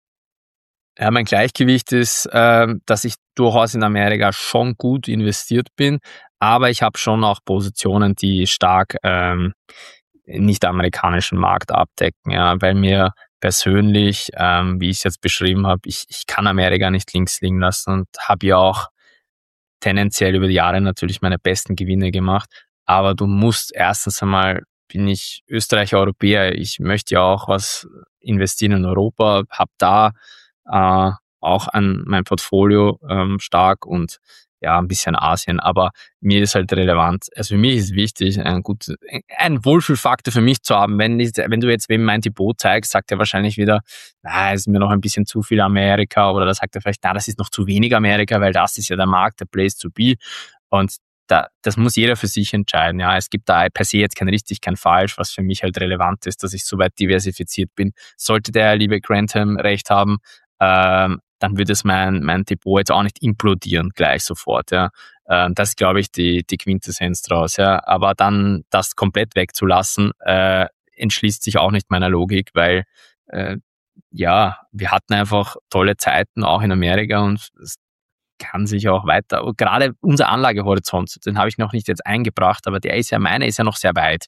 Ja, mein Gleichgewicht ist, äh, dass ich durchaus in Amerika schon gut investiert bin, aber ich habe schon auch Positionen, die stark ähm, nicht amerikanischen Markt abdecken, ja, weil mir persönlich, ähm, wie ich es jetzt beschrieben habe, ich, ich kann Amerika nicht links liegen lassen und habe ja auch tendenziell über die Jahre natürlich meine besten Gewinne gemacht, aber du musst erstens einmal, bin ich Österreicher, Europäer, ich möchte ja auch was investieren in Europa, habe da Äh, auch an mein Portfolio ähm, stark und ja, ein bisschen Asien, aber mir ist halt relevant, also für mich ist wichtig, ein gut, ein Wohlfühlfaktor für mich zu haben. Wenn, wenn du jetzt wem mein Depot zeigst, sagt er wahrscheinlich wieder, na, ist mir noch ein bisschen zu viel Amerika, oder da sagt er vielleicht, na, das ist noch zu wenig Amerika, weil das ist ja der Markt, der Place to be. Und da, das muss jeder für sich entscheiden. Ja, es gibt da per se jetzt kein richtig, kein falsch. Was für mich halt relevant ist, dass ich soweit diversifiziert bin. Sollte der liebe Grantham recht haben, ähm, dann würde es mein, mein Depot jetzt auch nicht implodieren gleich sofort. Ja. Ähm, das ist, glaube ich, die, die Quintessenz draus. Ja. Aber dann das komplett wegzulassen, äh, entschließt sich auch nicht meiner Logik, weil äh, ja, wir hatten einfach tolle Zeiten auch in Amerika und es kann sich auch weiter, gerade unser Anlagehorizont, den habe ich noch nicht jetzt eingebracht, aber der ist ja, meiner ist ja noch sehr weit.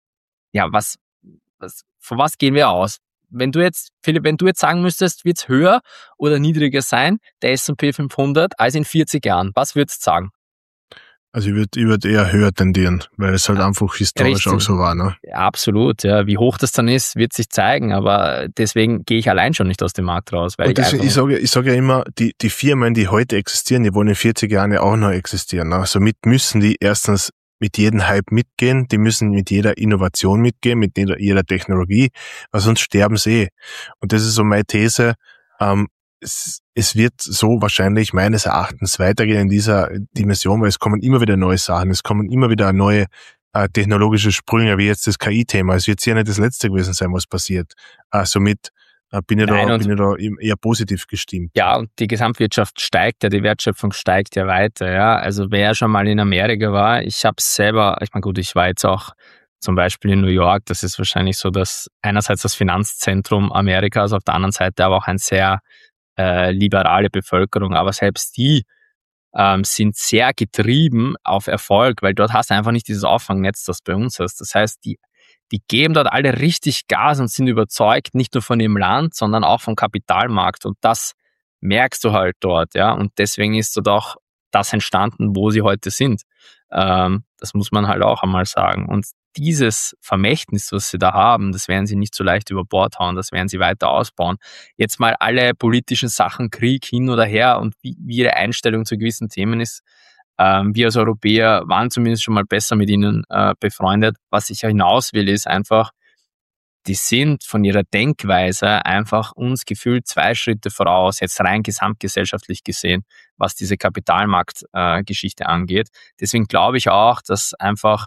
Ja, was, was, von was gehen wir aus? Wenn du jetzt, Philipp, wenn du jetzt sagen müsstest, wird es höher oder niedriger sein, der S und P fünfhundert, als in vierzig Jahren, was würdest du sagen? Also ich würde ich würd eher höher tendieren, weil es halt einfach historisch Richtig. auch so war. Ne? Ja, absolut, ja. Wie hoch das dann ist, wird sich zeigen, aber deswegen gehe ich allein schon nicht aus dem Markt raus. Weil Und ich, deswegen, ich sage ich sag ja immer, die, die Firmen, die heute existieren, die wollen in vierzig Jahren ja auch noch existieren. Ne? Somit müssen die erstens mit jedem Hype mitgehen, die müssen mit jeder Innovation mitgehen, mit jeder, jeder Technologie, weil sonst sterben sie. Und das ist so meine These, ähm, Es, es wird so wahrscheinlich meines Erachtens weitergehen in dieser Dimension, weil es kommen immer wieder neue Sachen, es kommen immer wieder neue äh, technologische Sprünge, wie jetzt das K I-Thema. Es wird sicher nicht das letzte gewesen sein, was passiert. Äh, somit äh, bin ich Nein, da, und- bin ich da eher positiv gestimmt. Ja, und die Gesamtwirtschaft steigt ja, die Wertschöpfung steigt ja weiter, ja. Also wer schon mal in Amerika war, ich habe selber, ich meine gut, ich war jetzt auch zum Beispiel in New York, das ist wahrscheinlich so, dass einerseits das Finanzzentrum Amerikas, auf der anderen Seite aber auch ein sehr äh, liberale Bevölkerung, aber selbst die ähm, sind sehr getrieben auf Erfolg, weil dort hast du einfach nicht dieses Auffangnetz, das bei uns hast. Das heißt, die, die geben dort alle richtig Gas und sind überzeugt, nicht nur von ihrem Land, sondern auch vom Kapitalmarkt. Und das merkst du halt dort, ja. Und deswegen ist dort auch das entstanden, wo sie heute sind. Ähm, das muss man halt auch einmal sagen. Und dieses Vermächtnis, was sie da haben, das werden sie nicht so leicht über Bord hauen, das werden sie weiter ausbauen. Jetzt mal alle politischen Sachen, Krieg hin oder her und wie, wie ihre Einstellung zu gewissen Themen ist. Ähm, wir als Europäer waren zumindest schon mal besser mit ihnen äh, befreundet. Was ich hinaus will, ist einfach, die sind von ihrer Denkweise einfach uns gefühlt zwei Schritte voraus, jetzt rein gesamtgesellschaftlich gesehen, was diese Kapitalmarktgeschichte äh, angeht. Deswegen glaube ich auch, dass einfach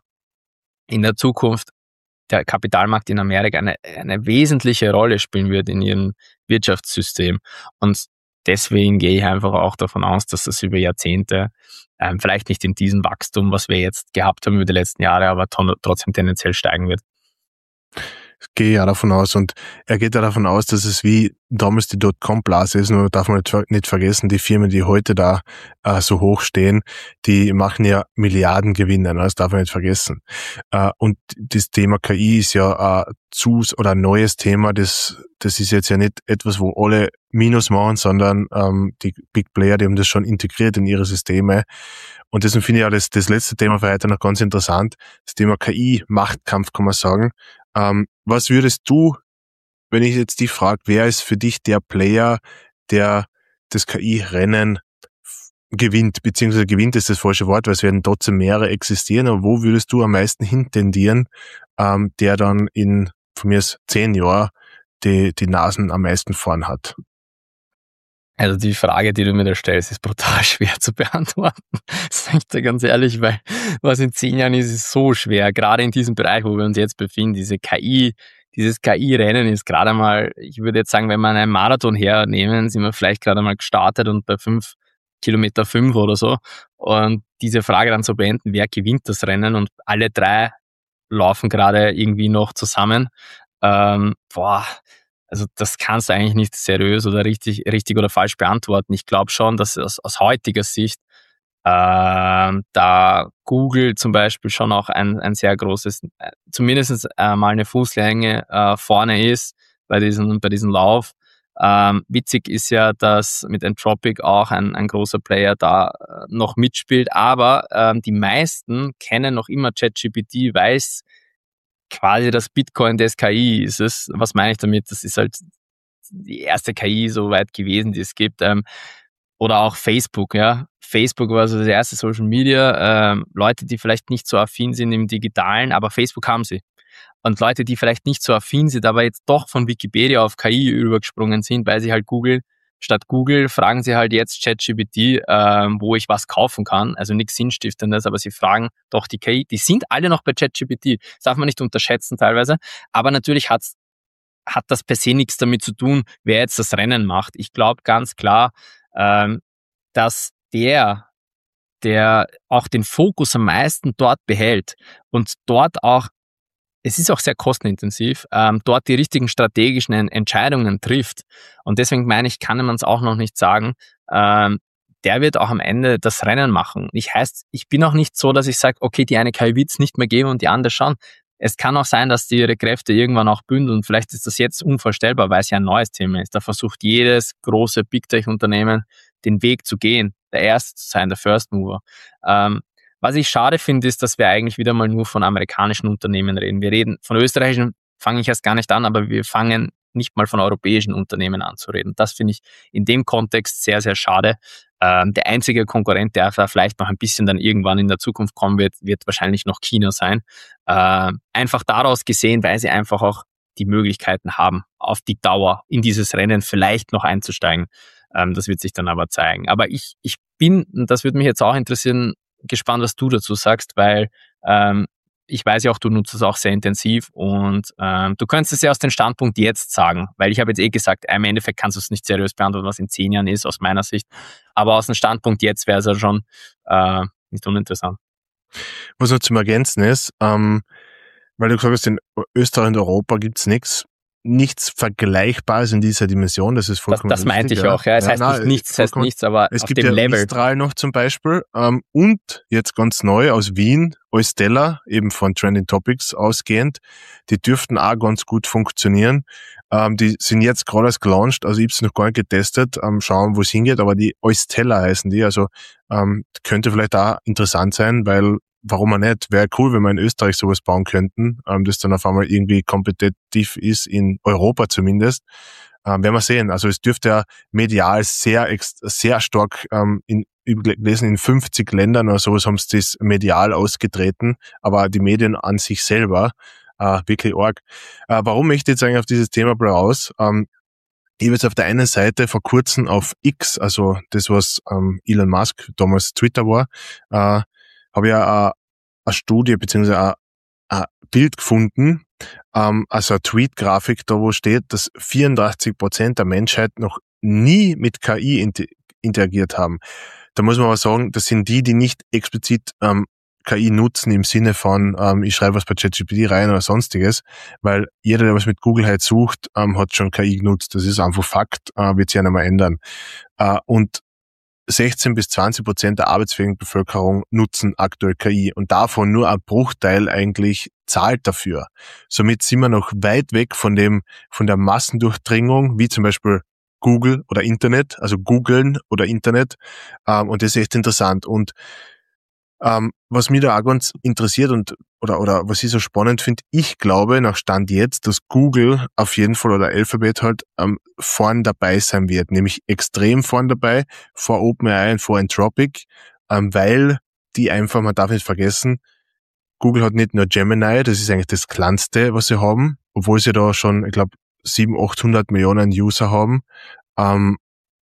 in der Zukunft der Kapitalmarkt in Amerika eine, eine wesentliche Rolle spielen wird in ihrem Wirtschaftssystem. Und deswegen gehe ich einfach auch davon aus, dass das über Jahrzehnte, ähm, vielleicht nicht in diesem Wachstum, was wir jetzt gehabt haben über die letzten Jahre, aber ton- trotzdem tendenziell steigen wird. Gehe ja davon aus. Und er geht ja davon aus, dass es wie damals die Dotcom-Blase ist. Nur darf man nicht, ver- nicht vergessen, die Firmen, die heute da äh, so hoch stehen, die machen ja Milliarden Gewinne. Ne? Das darf man nicht vergessen. Äh, und das Thema K I ist ja ein zu oder ein neues Thema. Das, das ist jetzt ja nicht etwas, wo alle Minus machen, sondern ähm, die Big Player, die haben das schon integriert in ihre Systeme. Und deswegen finde ich ja das, das letzte Thema für heute noch ganz interessant. Das Thema K I-Machtkampf, kann man sagen. Ähm, was würdest du, wenn ich jetzt dich frage, wer ist für dich der Player, der das K I-Rennen f- gewinnt, beziehungsweise gewinnt ist das falsche Wort, weil es werden trotzdem mehrere existieren, aber wo würdest du am meisten hintendieren, ähm, der dann in, von mir aus zehn Jahren, die, die Nasen am meisten vorn hat? Also die Frage, die du mir da stellst, ist brutal schwer zu beantworten. Das sage ich dir ganz ehrlich, weil was in zehn Jahren ist, ist so schwer. Gerade in diesem Bereich, wo wir uns jetzt befinden, diese K I, dieses K I-Rennen ist gerade mal, ich würde jetzt sagen, wenn wir einen Marathon hernehmen, sind wir vielleicht gerade mal gestartet und bei fünf Kilometer fünf oder so. Und diese Frage dann zu beenden, wer gewinnt das Rennen? Und alle drei laufen gerade irgendwie noch zusammen. Ähm, boah, also das kannst du eigentlich nicht seriös oder richtig, richtig oder falsch beantworten. Ich glaube schon, dass aus, aus heutiger Sicht ähm, da Google zum Beispiel schon auch ein, ein sehr großes, äh, zumindest äh, mal eine Fußlänge äh, vorne ist bei diesem, bei diesem Lauf. Ähm, witzig ist ja, dass mit Anthropic auch ein, ein großer Player da äh, noch mitspielt, aber ähm, die meisten kennen noch immer ChatGPT, weiß quasi das Bitcoin des K I ist es. Was meine ich damit? Das ist halt die erste K I so weit gewesen, die es gibt. Ähm, oder auch Facebook, ja. Facebook war so das erste Social Media, ähm, Leute, die vielleicht nicht so affin sind im Digitalen, aber Facebook haben sie. Und Leute, die vielleicht nicht so affin sind, aber jetzt doch von Wikipedia auf K I übergesprungen sind, weil sie halt Google, statt Google fragen sie halt jetzt ChatGPT, ähm, wo ich was kaufen kann. Also nichts Sinnstiftendes, aber sie fragen doch die K I. Die sind alle noch bei ChatGPT. Das darf man nicht unterschätzen teilweise. Aber natürlich hat's, hat das per se nichts damit zu tun, wer jetzt das Rennen macht. Ich glaube ganz klar, ähm, dass der, der auch den Fokus am meisten dort behält und dort auch, es ist auch sehr kostenintensiv, ähm, dort die richtigen strategischen Entscheidungen trifft. Und deswegen meine ich, kann man es auch noch nicht sagen, ähm, der wird auch am Ende das Rennen machen. Ich heißt, ich bin auch nicht so, dass ich sage, okay, die eine K I wird es nicht mehr geben und die andere schon. Es kann auch sein, dass die ihre Kräfte irgendwann auch bündeln. Vielleicht ist das jetzt unvorstellbar, weil es ja ein neues Thema ist. Da versucht jedes große Big Tech-Unternehmen den Weg zu gehen, der Erste zu sein, der First Mover. Ähm, Was ich schade finde, ist, dass wir eigentlich wieder mal nur von amerikanischen Unternehmen reden. Wir reden von österreichischen, fange ich erst gar nicht an, aber wir fangen nicht mal von europäischen Unternehmen an zu reden. Das finde ich in dem Kontext sehr, sehr schade. Ähm, der einzige Konkurrent, der vielleicht noch ein bisschen dann irgendwann in der Zukunft kommen wird, wird wahrscheinlich noch China sein. Ähm, einfach daraus gesehen, weil sie einfach auch die Möglichkeiten haben, auf die Dauer in dieses Rennen vielleicht noch einzusteigen. Ähm, das wird sich dann aber zeigen. Aber ich, ich bin, und das würde mich jetzt auch interessieren, gespannt, was du dazu sagst, weil ähm, ich weiß ja auch, du nutzt es auch sehr intensiv und ähm, du könntest es ja aus dem Standpunkt jetzt sagen, weil ich habe jetzt eh gesagt, im Endeffekt kannst du es nicht seriös beantworten, was in zehn Jahren ist, aus meiner Sicht, aber aus dem Standpunkt jetzt wäre es ja schon äh, nicht uninteressant. Was noch zum Ergänzen ist, ähm, weil du gesagt hast, in Österreich und Europa gibt's nichts, nichts Vergleichbares in dieser Dimension, das ist vollkommen Das, das meinte richtig, ich ja. auch, ja. Es ja, heißt nein, nicht nichts, es heißt nichts, aber es auf gibt dem ja Level. Mistral noch zum Beispiel ähm, und jetzt ganz neu aus Wien, Eustella, eben von Trending Topics ausgehend, die dürften auch ganz gut funktionieren. Ähm, die sind jetzt gerade erst gelauncht, also ich habe es noch gar nicht getestet, ähm, schauen, wo es hingeht, aber die Eustella heißen die, also ähm, könnte vielleicht auch interessant sein, weil warum auch nicht? Wäre cool, wenn wir in Österreich sowas bauen könnten, ähm, das dann auf einmal irgendwie kompetitiv ist, in Europa zumindest. Ähm, werden wir sehen. Also es dürfte ja medial sehr, sehr stark, ähm, in, gelesen, in fünfzig Ländern oder sowas haben sie das medial ausgetreten, aber die Medien an sich selber, äh, wirklich arg. Äh, warum möchte ich jetzt eigentlich auf dieses Thema raus? Ähm, ich habe jetzt auf der einen Seite vor kurzem auf X, also das, was ähm, Elon Musk damals Twitter war, äh, habe ich ja eine Studie beziehungsweise ein Bild gefunden, ähm, also eine Tweet-Grafik, da wo steht, dass vierundachtzig Prozent der Menschheit noch nie mit K I inter- interagiert haben. Da muss man aber sagen, das sind die, die nicht explizit ähm, K I nutzen im Sinne von, ähm, ich schreibe was bei ChatGPT rein oder sonstiges, weil jeder, der was mit Google halt sucht, ähm, hat schon K I genutzt. Das ist einfach Fakt, äh, wird sich ja nicht mehr ändern. Äh, und sechzehn bis zwanzig Prozent der arbeitsfähigen Bevölkerung nutzen aktuell K I und davon nur ein Bruchteil eigentlich zahlt dafür. Somit sind wir noch weit weg von dem, von der Massendurchdringung, wie zum Beispiel Google oder Internet, also Googlen oder Internet, ähm, und das ist echt interessant. Und ähm, was mich da auch ganz interessiert und oder oder was ich so spannend finde, ich glaube nach Stand jetzt, dass Google auf jeden Fall oder Alphabet halt ähm, vorn dabei sein wird, nämlich extrem vorn dabei, vor OpenAI und vor Anthropic, ähm, weil die einfach, man darf nicht vergessen, Google hat nicht nur Gemini, das ist eigentlich das kleinste, was sie haben, obwohl sie da schon, ich glaube, siebenhundert, achthundert Millionen User haben, ähm,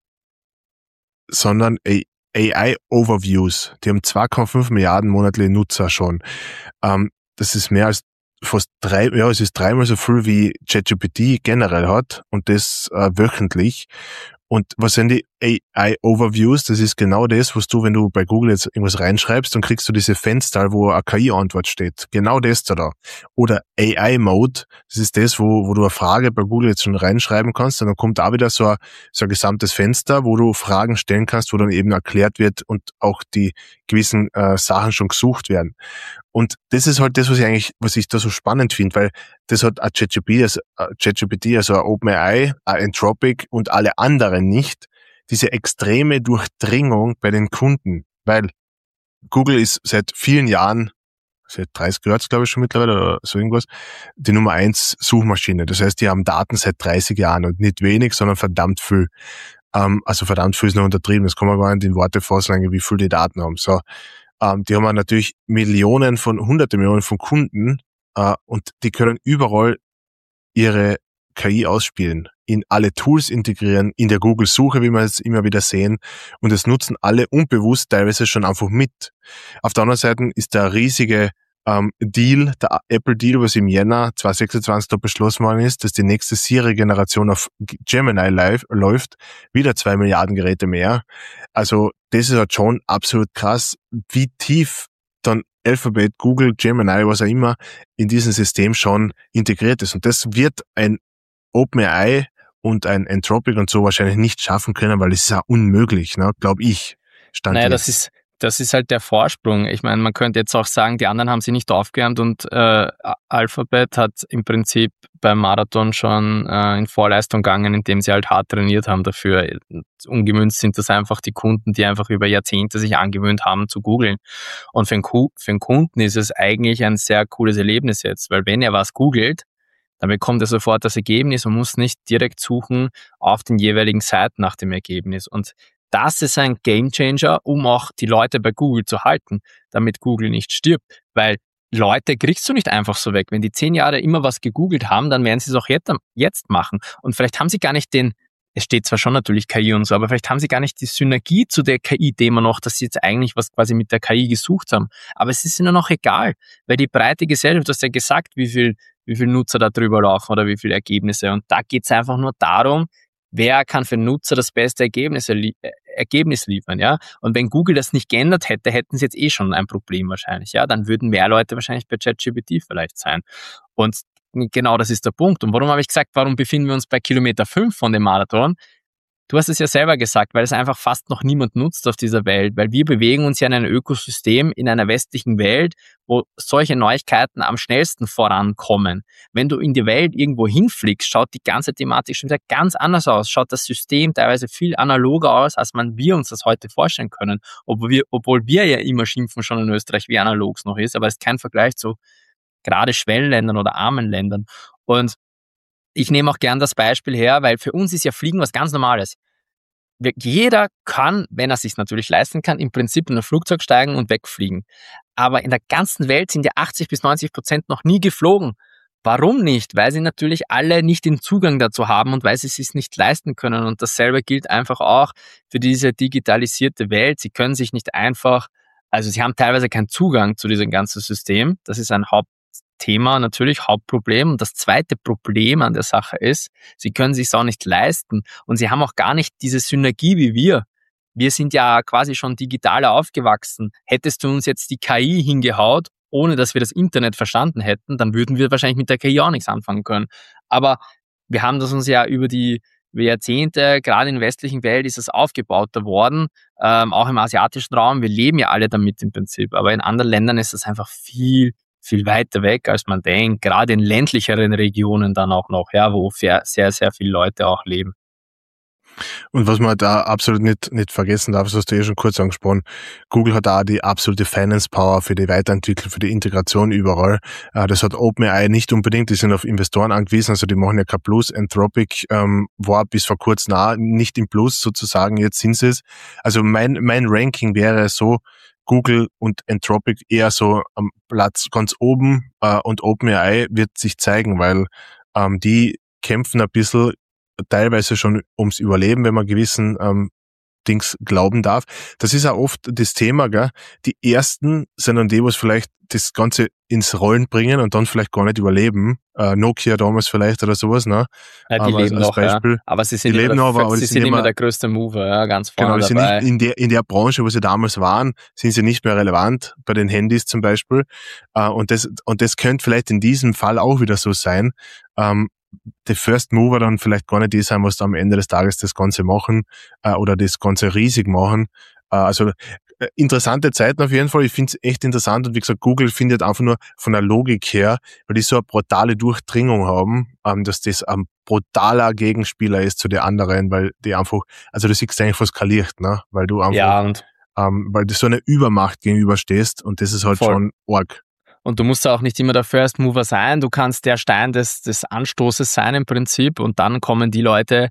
sondern A I-Overviews, die haben zwei Komma fünf Milliarden monatliche Nutzer schon. Ähm, das ist mehr als fast drei, ja, es ist dreimal so viel wie ChatGPT generell hat und das äh, wöchentlich. Und was sind die A I-Overviews? Das ist genau das, was du, wenn du bei Google jetzt irgendwas reinschreibst, dann kriegst du diese Fenster, wo eine K I-Antwort steht. Genau das da. Oder A I-Mode, das ist das, wo, wo du eine Frage bei Google jetzt schon reinschreiben kannst und dann kommt da wieder so ein, so ein gesamtes Fenster, wo du Fragen stellen kannst, wo dann eben erklärt wird und auch die gewissen äh, Sachen schon gesucht werden. Und das ist halt das, was ich eigentlich, was ich da so spannend finde, weil das hat ein ChatGPT, also, ChatGPT, also ein OpenAI, ein Anthropic und alle anderen nicht, diese extreme Durchdringung bei den Kunden, weil Google ist seit vielen Jahren, seit dreißig Jahren glaube ich schon mittlerweile oder so irgendwas, die Nummer eins Suchmaschine. Das heißt, die haben Daten seit dreißig Jahren und nicht wenig, sondern verdammt viel. Ähm, also verdammt viel ist noch untertrieben. Das kann man gar nicht in Worte fassen, wie viel die Daten haben. So, ähm, die haben natürlich Millionen von, hunderte Millionen von Kunden äh, und die können überall ihre K I ausspielen, in alle Tools integrieren, in der Google-Suche, wie wir jetzt immer wieder sehen, und es nutzen alle unbewusst teilweise schon einfach mit. Auf der anderen Seite ist der riesige ähm, Deal, der Apple-Deal, was im Jänner zwanzig sechsundzwanzig da beschlossen worden ist, dass die nächste Siri-Generation auf Gemini live läuft, wieder zwei Milliarden Geräte mehr. Also das ist halt schon absolut krass, wie tief dann Alphabet, Google, Gemini, was auch immer, in diesem System schon integriert ist. Und das wird ein OpenAI und ein Anthropic und so wahrscheinlich nicht schaffen können, weil das ist ja unmöglich, ne, glaube ich. Stand naja, jetzt. das ist das ist halt der Vorsprung. Ich meine, man könnte jetzt auch sagen, die anderen haben sie nicht aufgewärmt und äh, Alphabet hat im Prinzip beim Marathon schon äh, in Vorleistung gegangen, indem sie halt hart trainiert haben dafür. Ungemünzt sind das einfach die Kunden, die einfach über Jahrzehnte sich angewöhnt haben zu googeln. Und für einen, für einen Kunden ist es eigentlich ein sehr cooles Erlebnis jetzt, weil wenn er was googelt, dann bekommt er sofort das Ergebnis und muss nicht direkt suchen auf den jeweiligen Seiten nach dem Ergebnis. Und das ist ein Gamechanger, um auch die Leute bei Google zu halten, damit Google nicht stirbt. Weil Leute kriegst du nicht einfach so weg. Wenn die zehn Jahre immer was gegoogelt haben, dann werden sie es auch jetzt, jetzt machen. Und vielleicht haben sie gar nicht den, es steht zwar schon natürlich K I und so, aber vielleicht haben sie gar nicht die Synergie zu der K I immer noch, dass sie jetzt eigentlich was quasi mit der K I gesucht haben. Aber es ist ihnen noch egal, weil die breite Gesellschaft, du hast ja gesagt, wie viel, wie viel Nutzer da drüber laufen oder wie viele Ergebnisse. Und da geht es einfach nur darum, wer kann für den Nutzer das beste Ergebnis, erlie- Ergebnis liefern, ja? Und wenn Google das nicht geändert hätte, hätten sie jetzt eh schon ein Problem wahrscheinlich, ja? Dann würden mehr Leute wahrscheinlich bei ChatGPT vielleicht sein. Und genau das ist der Punkt. Und warum habe ich gesagt, warum befinden wir uns bei Kilometer fünf von dem Marathon? Du hast es ja selber gesagt, weil es einfach fast noch niemand nutzt auf dieser Welt, weil wir bewegen uns ja in einem Ökosystem, in einer westlichen Welt, wo solche Neuigkeiten am schnellsten vorankommen. Wenn du in die Welt irgendwo hinfliegst, schaut die ganze Thematik schon wieder ganz anders aus, schaut das System teilweise viel analoger aus, als man wir uns das heute vorstellen können, obwohl wir, obwohl wir ja immer schimpfen schon in Österreich, wie analog es noch ist, aber es ist kein Vergleich zu gerade Schwellenländern oder armen Ländern. Und ich nehme auch gern das Beispiel her, weil für uns ist ja Fliegen was ganz Normales. Wir, jeder kann, wenn er es sich natürlich leisten kann, im Prinzip in ein Flugzeug steigen und wegfliegen. Aber in der ganzen Welt sind ja achtzig bis neunzig Prozent noch nie geflogen. Warum nicht? Weil sie natürlich alle nicht den Zugang dazu haben und weil sie es sich nicht leisten können. Und dasselbe gilt einfach auch für diese digitalisierte Welt. Sie können sich nicht einfach, also sie haben teilweise keinen Zugang zu diesem ganzen System. Das ist ein Haupt Thema natürlich, Hauptproblem. Und das zweite Problem an der Sache ist, sie können sich es auch nicht leisten und sie haben auch gar nicht diese Synergie wie wir. Wir sind ja quasi schon digitaler aufgewachsen. Hättest du uns jetzt die K I hingehaut, ohne dass wir das Internet verstanden hätten, dann würden wir wahrscheinlich mit der K I auch nichts anfangen können. Aber wir haben das uns ja über die über Jahrzehnte, gerade in der westlichen Welt ist es aufgebaut worden, ähm, auch im asiatischen Raum. Wir leben ja alle damit im Prinzip, aber in anderen Ländern ist es einfach viel viel weiter weg, als man denkt, gerade in ländlicheren Regionen dann auch noch, ja, wo sehr, sehr, sehr viele Leute auch leben. Und was man da absolut nicht, nicht vergessen darf, das hast du eh schon kurz angesprochen, Google hat auch die absolute Finance Power für die Weiterentwicklung, für die Integration überall. Das hat OpenAI nicht unbedingt, die sind auf Investoren angewiesen, also die machen ja kein Plus. Anthropic ähm, war bis vor kurzem nah nicht im Plus sozusagen, jetzt sind sie es. Also mein, mein Ranking wäre so, Google und Anthropic eher so am Platz ganz oben äh, und OpenAI wird sich zeigen, weil ähm, die kämpfen ein bisschen teilweise schon ums Überleben, wenn man gewissen ähm, Dings glauben darf. Das ist auch oft das Thema, gell? Die Ersten sind dann die, was vielleicht das Ganze ins Rollen bringen und dann vielleicht gar nicht überleben. Äh, Nokia damals vielleicht oder sowas, ne? Ja, die aber leben als noch, Beispiel, ja. Aber sie sind, die immer, leben der, noch, aber, aber sie sind sind immer immer der größte Mover, ja, ganz vorne genau, die dabei. sind nicht in der, in der Branche, wo sie damals waren, sind sie nicht mehr relevant, bei den Handys zum Beispiel. Äh, und das, und das könnte vielleicht in diesem Fall auch wieder so sein. Ähm, die First Mover dann vielleicht gar nicht die sein, was da am Ende des Tages das Ganze machen äh, oder das Ganze riesig machen. Äh, also äh, interessante Zeiten auf jeden Fall. Ich finde es echt interessant und wie gesagt, Google findet einfach nur von der Logik her, weil die so eine brutale Durchdringung haben, ähm, dass das ein brutaler Gegenspieler ist zu den anderen, weil die einfach, also du siehst eigentlich fast skaliert, ne? Weil du einfach, ja, und ähm, weil du so eine Übermacht gegenüberstehst und das ist halt voll. schon arg. Und du musst auch nicht immer der First Mover sein, du kannst der Stein des, des Anstoßes sein im Prinzip und dann kommen die Leute,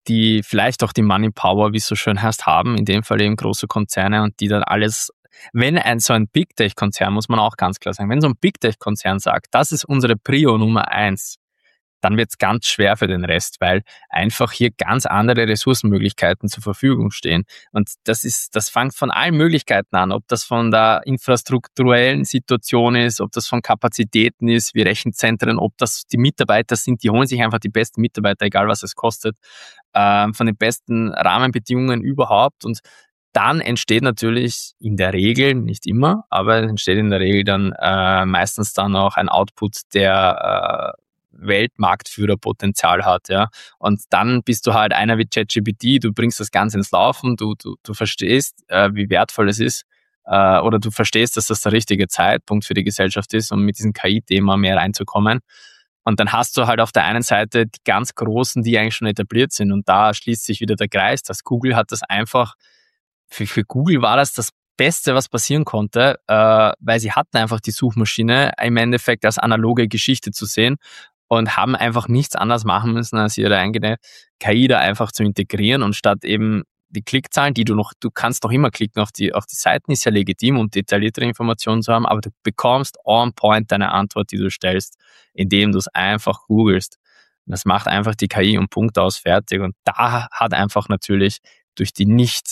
die vielleicht auch die Money Power, wie es so schön heißt, haben, in dem Fall eben große Konzerne und die dann alles, wenn ein so ein Big Tech-Konzern, muss man auch ganz klar sagen, wenn so ein Big Tech-Konzern sagt, das ist unsere Prio Nummer eins, dann wird es ganz schwer für den Rest, weil einfach hier ganz andere Ressourcenmöglichkeiten zur Verfügung stehen. Und das ist, das fängt von allen Möglichkeiten an, ob das von der infrastrukturellen Situation ist, ob das von Kapazitäten ist, wie Rechenzentren, ob das die Mitarbeiter sind, die holen sich einfach die besten Mitarbeiter, egal was es kostet, äh, von den besten Rahmenbedingungen überhaupt. Und dann entsteht natürlich in der Regel, nicht immer, aber entsteht in der Regel dann äh, meistens dann auch ein Output, der äh, Weltmarktführerpotenzial hat, ja. Und dann bist du halt einer wie ChatGPT, du bringst das Ganze ins Laufen, du, du, du verstehst, äh, wie wertvoll es ist, äh, oder du verstehst, dass das der richtige Zeitpunkt für die Gesellschaft ist, um mit diesem K I-Thema mehr reinzukommen. Und dann hast du halt auf der einen Seite die ganz Großen, die eigentlich schon etabliert sind. Und da schließt sich wieder der Kreis. Das Google hat das einfach, für, für Google war das das Beste, was passieren konnte, äh, weil sie hatten einfach die Suchmaschine im Endeffekt als analoge Geschichte zu sehen und haben einfach nichts anderes machen müssen, als ihre eigene K I da einfach zu integrieren und statt eben die Klickzahlen, die du noch, du kannst noch immer klicken auf die, auf die Seiten, ist ja legitim, um detailliertere Informationen zu haben, aber du bekommst on point deine Antwort, die du stellst, indem du es einfach googelst. Das macht einfach die K I und Punkt aus, fertig. Und da hat einfach natürlich durch die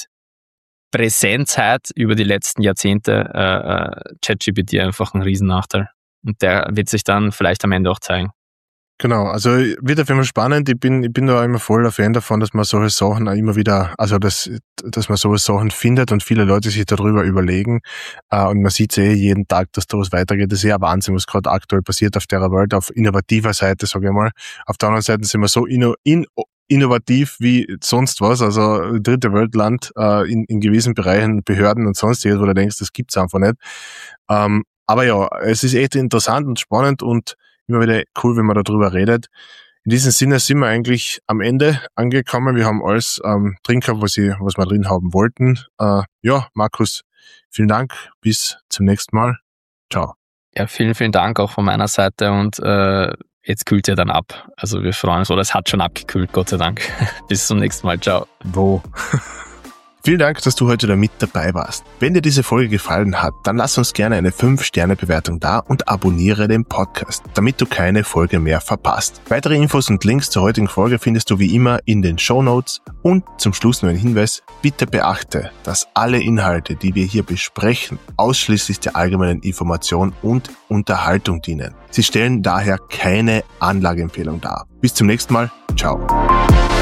Nicht-Präsenzzeit über die letzten Jahrzehnte äh, ChatGPT einfach einen Riesennachteil. Und der wird sich dann vielleicht am Ende auch zeigen. Genau, also wird auf jeden Fall spannend. Ich bin, ich bin da immer voll der Fan davon, dass man solche Sachen auch immer wieder, also dass, dass man solche Sachen findet und viele Leute sich darüber überlegen. Äh, und man sieht eh jeden Tag, dass da was weitergeht. Das ist ja Wahnsinn, was gerade aktuell passiert auf der Welt, auf innovativer Seite, sage ich mal. Auf der anderen Seite sind wir so inno, in, innovativ wie sonst was, also dritte Weltland äh, in, in gewissen Bereichen, Behörden und sonstiges, wo du denkst, das gibt's einfach nicht. Ähm, aber ja, es ist echt interessant und spannend und immer wieder cool, wenn man darüber redet. In diesem Sinne sind wir eigentlich am Ende angekommen. Wir haben alles ähm, drin gehabt, was, ich, was wir drin haben wollten. Äh, ja, Markus, vielen Dank. Bis zum nächsten Mal. Ciao. Ja, vielen, vielen Dank auch von meiner Seite und äh, jetzt kühlt ja dann ab. Also wir freuen uns, oder es hat schon abgekühlt, Gott sei Dank. Bis zum nächsten Mal. Ciao. Wo? Vielen Dank, dass du heute da mit dabei warst. Wenn dir diese Folge gefallen hat, dann lass uns gerne eine fünf Sterne Bewertung da und abonniere den Podcast, damit du keine Folge mehr verpasst. Weitere Infos und Links zur heutigen Folge findest du wie immer in den Shownotes. Und zum Schluss nur ein Hinweis, bitte beachte, dass alle Inhalte, die wir hier besprechen, ausschließlich der allgemeinen Information und Unterhaltung dienen. Sie stellen daher keine Anlageempfehlung dar. Bis zum nächsten Mal. Ciao.